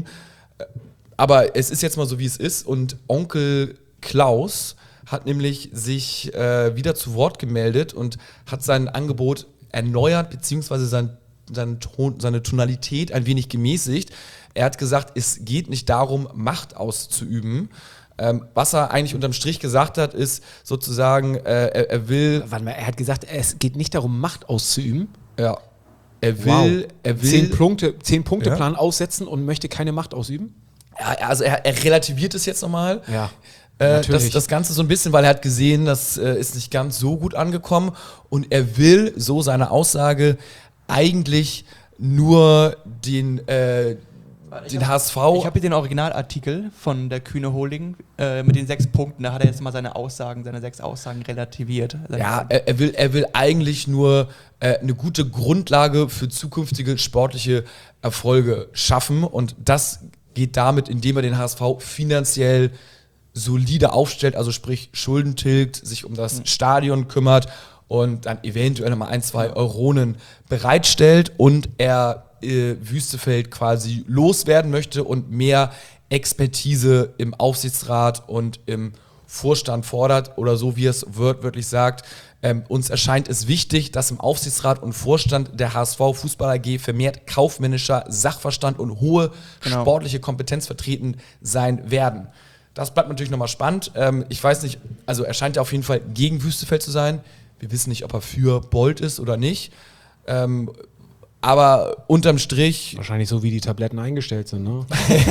Speaker 2: Aber es ist jetzt mal so, wie es ist. Und Onkel Klaus hat nämlich sich äh, wieder zu Wort gemeldet und hat sein Angebot erneuert, beziehungsweise sein, sein Ton, seine Tonalität ein wenig gemäßigt. Er hat gesagt, es geht nicht darum, Macht auszuüben. Ähm, was er eigentlich unterm Strich gesagt hat, ist sozusagen, äh, er, er will...
Speaker 1: warte mal, er hat gesagt, es geht nicht darum, Macht auszuüben.
Speaker 2: Ja, er will... Er will
Speaker 1: Zehn Punkte, zehn Punkte
Speaker 2: Ja.
Speaker 1: Plan aussetzen und möchte keine Macht ausüben?
Speaker 2: Ja, also er, er relativiert es jetzt nochmal.
Speaker 1: Ja,
Speaker 2: Äh,
Speaker 1: natürlich.
Speaker 2: das, das Ganze so ein bisschen, weil er hat gesehen, das äh, ist nicht ganz so gut angekommen und er will, so seine Aussage, eigentlich nur den, äh, den H S V...
Speaker 3: Ich habe hier den Originalartikel von der Kühne Holding äh, mit den sechs Punkten. Da hat er jetzt mal seine Aussagen, seine sechs Aussagen relativiert. Seine
Speaker 2: Ja, er, er, will, er will eigentlich nur äh, eine gute Grundlage für zukünftige sportliche Erfolge schaffen und das geht damit, indem er den H S V finanziell solide aufstellt, also sprich Schulden tilgt, sich um das Stadion kümmert und dann eventuell nochmal ein, zwei Euronen bereitstellt und er äh, Wüstefeld quasi loswerden möchte und mehr Expertise im Aufsichtsrat und im Vorstand fordert oder so wie er es wörtlich sagt. Ähm, uns erscheint es wichtig, dass im Aufsichtsrat und Vorstand der H S V Fußball A G vermehrt kaufmännischer Sachverstand und hohe
Speaker 3: Genau.
Speaker 2: sportliche Kompetenz vertreten sein werden. Das bleibt natürlich nochmal spannend. Ähm, ich weiß nicht, also er scheint ja auf jeden Fall gegen Wüstefeld zu sein. Wir wissen nicht, ob er für Bold ist oder nicht. Ähm, aber unterm Strich,
Speaker 1: Wahrscheinlich so, wie die Tabletten eingestellt sind, ne?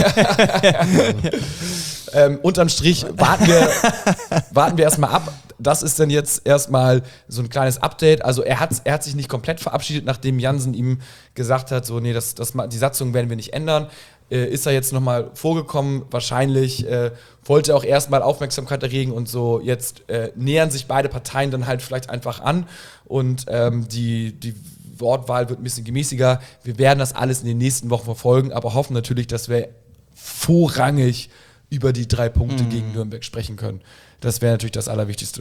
Speaker 2: ähm, unterm Strich warten wir, warten wir erstmal ab. Das ist dann jetzt erstmal so ein kleines Update. Also er hat, er hat sich nicht komplett verabschiedet, nachdem Jansen ihm gesagt hat, so nee, das, das, die Satzung werden wir nicht ändern. Äh, ist er jetzt nochmal vorgekommen, wahrscheinlich äh, wollte er auch erstmal Aufmerksamkeit erregen und so jetzt äh, nähern sich beide Parteien dann halt vielleicht einfach an und ähm, die, die Wortwahl wird ein bisschen gemäßiger. Wir werden das alles in den nächsten Wochen verfolgen, aber hoffen natürlich, dass wir vorrangig über die drei Punkte
Speaker 3: Mhm.
Speaker 2: gegen Nürnberg sprechen können. Das wäre natürlich das Allerwichtigste.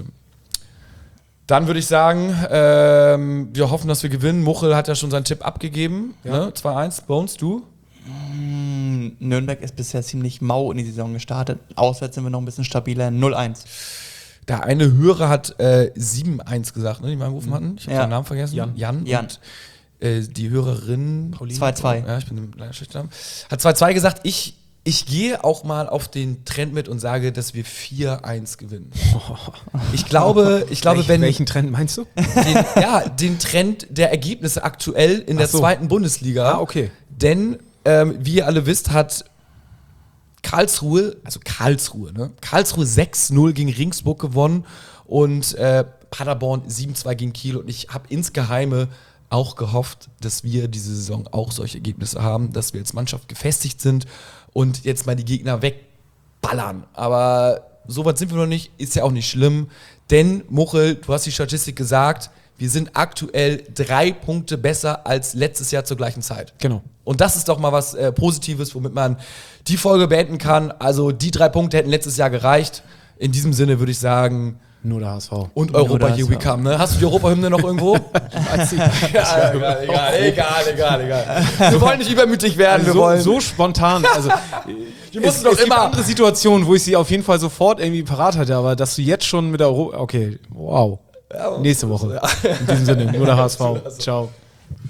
Speaker 2: Dann würde ich sagen, ähm, wir hoffen, dass wir gewinnen. Muchel hat ja schon seinen Tipp abgegeben.
Speaker 1: Ja.
Speaker 2: Ne? zwei eins. Bones, du?
Speaker 3: Hm, Nürnberg ist bisher ziemlich mau in die Saison gestartet. Auswärts sind wir noch ein bisschen stabiler. null eins.
Speaker 2: Der eine Hörer hat äh, sieben eins gesagt, ne, die wir angerufen hatten. Ich habe
Speaker 3: Ja.
Speaker 2: seinen Namen vergessen.
Speaker 1: Jan.
Speaker 2: Jan.
Speaker 3: Jan.
Speaker 2: Und äh, die Hörerin Pauline.
Speaker 3: zwei zwei.
Speaker 2: Ja, ich bin leider schlecht Namen. Hat zwei zwei gesagt. Ich, ich gehe auch mal auf den Trend mit und sage, dass wir vier eins gewinnen. Ich glaube, ich glaube
Speaker 1: Welch,
Speaker 2: wenn...
Speaker 1: welchen Trend meinst du?
Speaker 2: Den, ja, den Trend der Ergebnisse aktuell in der
Speaker 1: Ach so.
Speaker 2: zweiten Bundesliga.
Speaker 1: Ah, okay.
Speaker 2: Denn, ähm, wie ihr alle wisst, hat Karlsruhe, also Karlsruhe, ne? Karlsruhe sechs null gegen Ringsburg gewonnen und äh, Paderborn sieben zwei gegen Kiel. Und ich habe insgeheime auch gehofft, dass wir diese Saison auch solche Ergebnisse haben, dass wir als Mannschaft gefestigt sind und jetzt mal die Gegner wegballern. Aber so weit sind wir noch nicht, ist ja auch nicht schlimm. Denn, Muchel, du hast die Statistik gesagt, wir sind aktuell drei Punkte besser als letztes Jahr zur gleichen Zeit.
Speaker 1: Genau.
Speaker 2: Und das ist doch mal was äh, Positives, womit man die Folge beenden kann. Also die drei Punkte hätten letztes Jahr gereicht. In diesem Sinne würde ich sagen,
Speaker 1: Nur der H S V.
Speaker 2: und
Speaker 3: Nur
Speaker 2: Europa,
Speaker 3: der
Speaker 2: here we
Speaker 3: H S V.
Speaker 2: come. Ne? Hast du die Europahymne noch irgendwo?
Speaker 1: Weiß ich.
Speaker 2: ja, egal, egal, egal, egal, egal. Wir wollen nicht übermütig werden. Wir
Speaker 1: so,
Speaker 2: wollen
Speaker 1: so spontan. Also,
Speaker 2: Wir
Speaker 1: es,
Speaker 2: mussten doch
Speaker 1: es gibt
Speaker 2: immer-
Speaker 1: andere Situationen, wo ich sie auf jeden Fall sofort irgendwie parat hatte, aber dass du jetzt schon mit der Euro... Okay, wow. Nächste Woche. In diesem Sinne, nur der H S V. Ciao.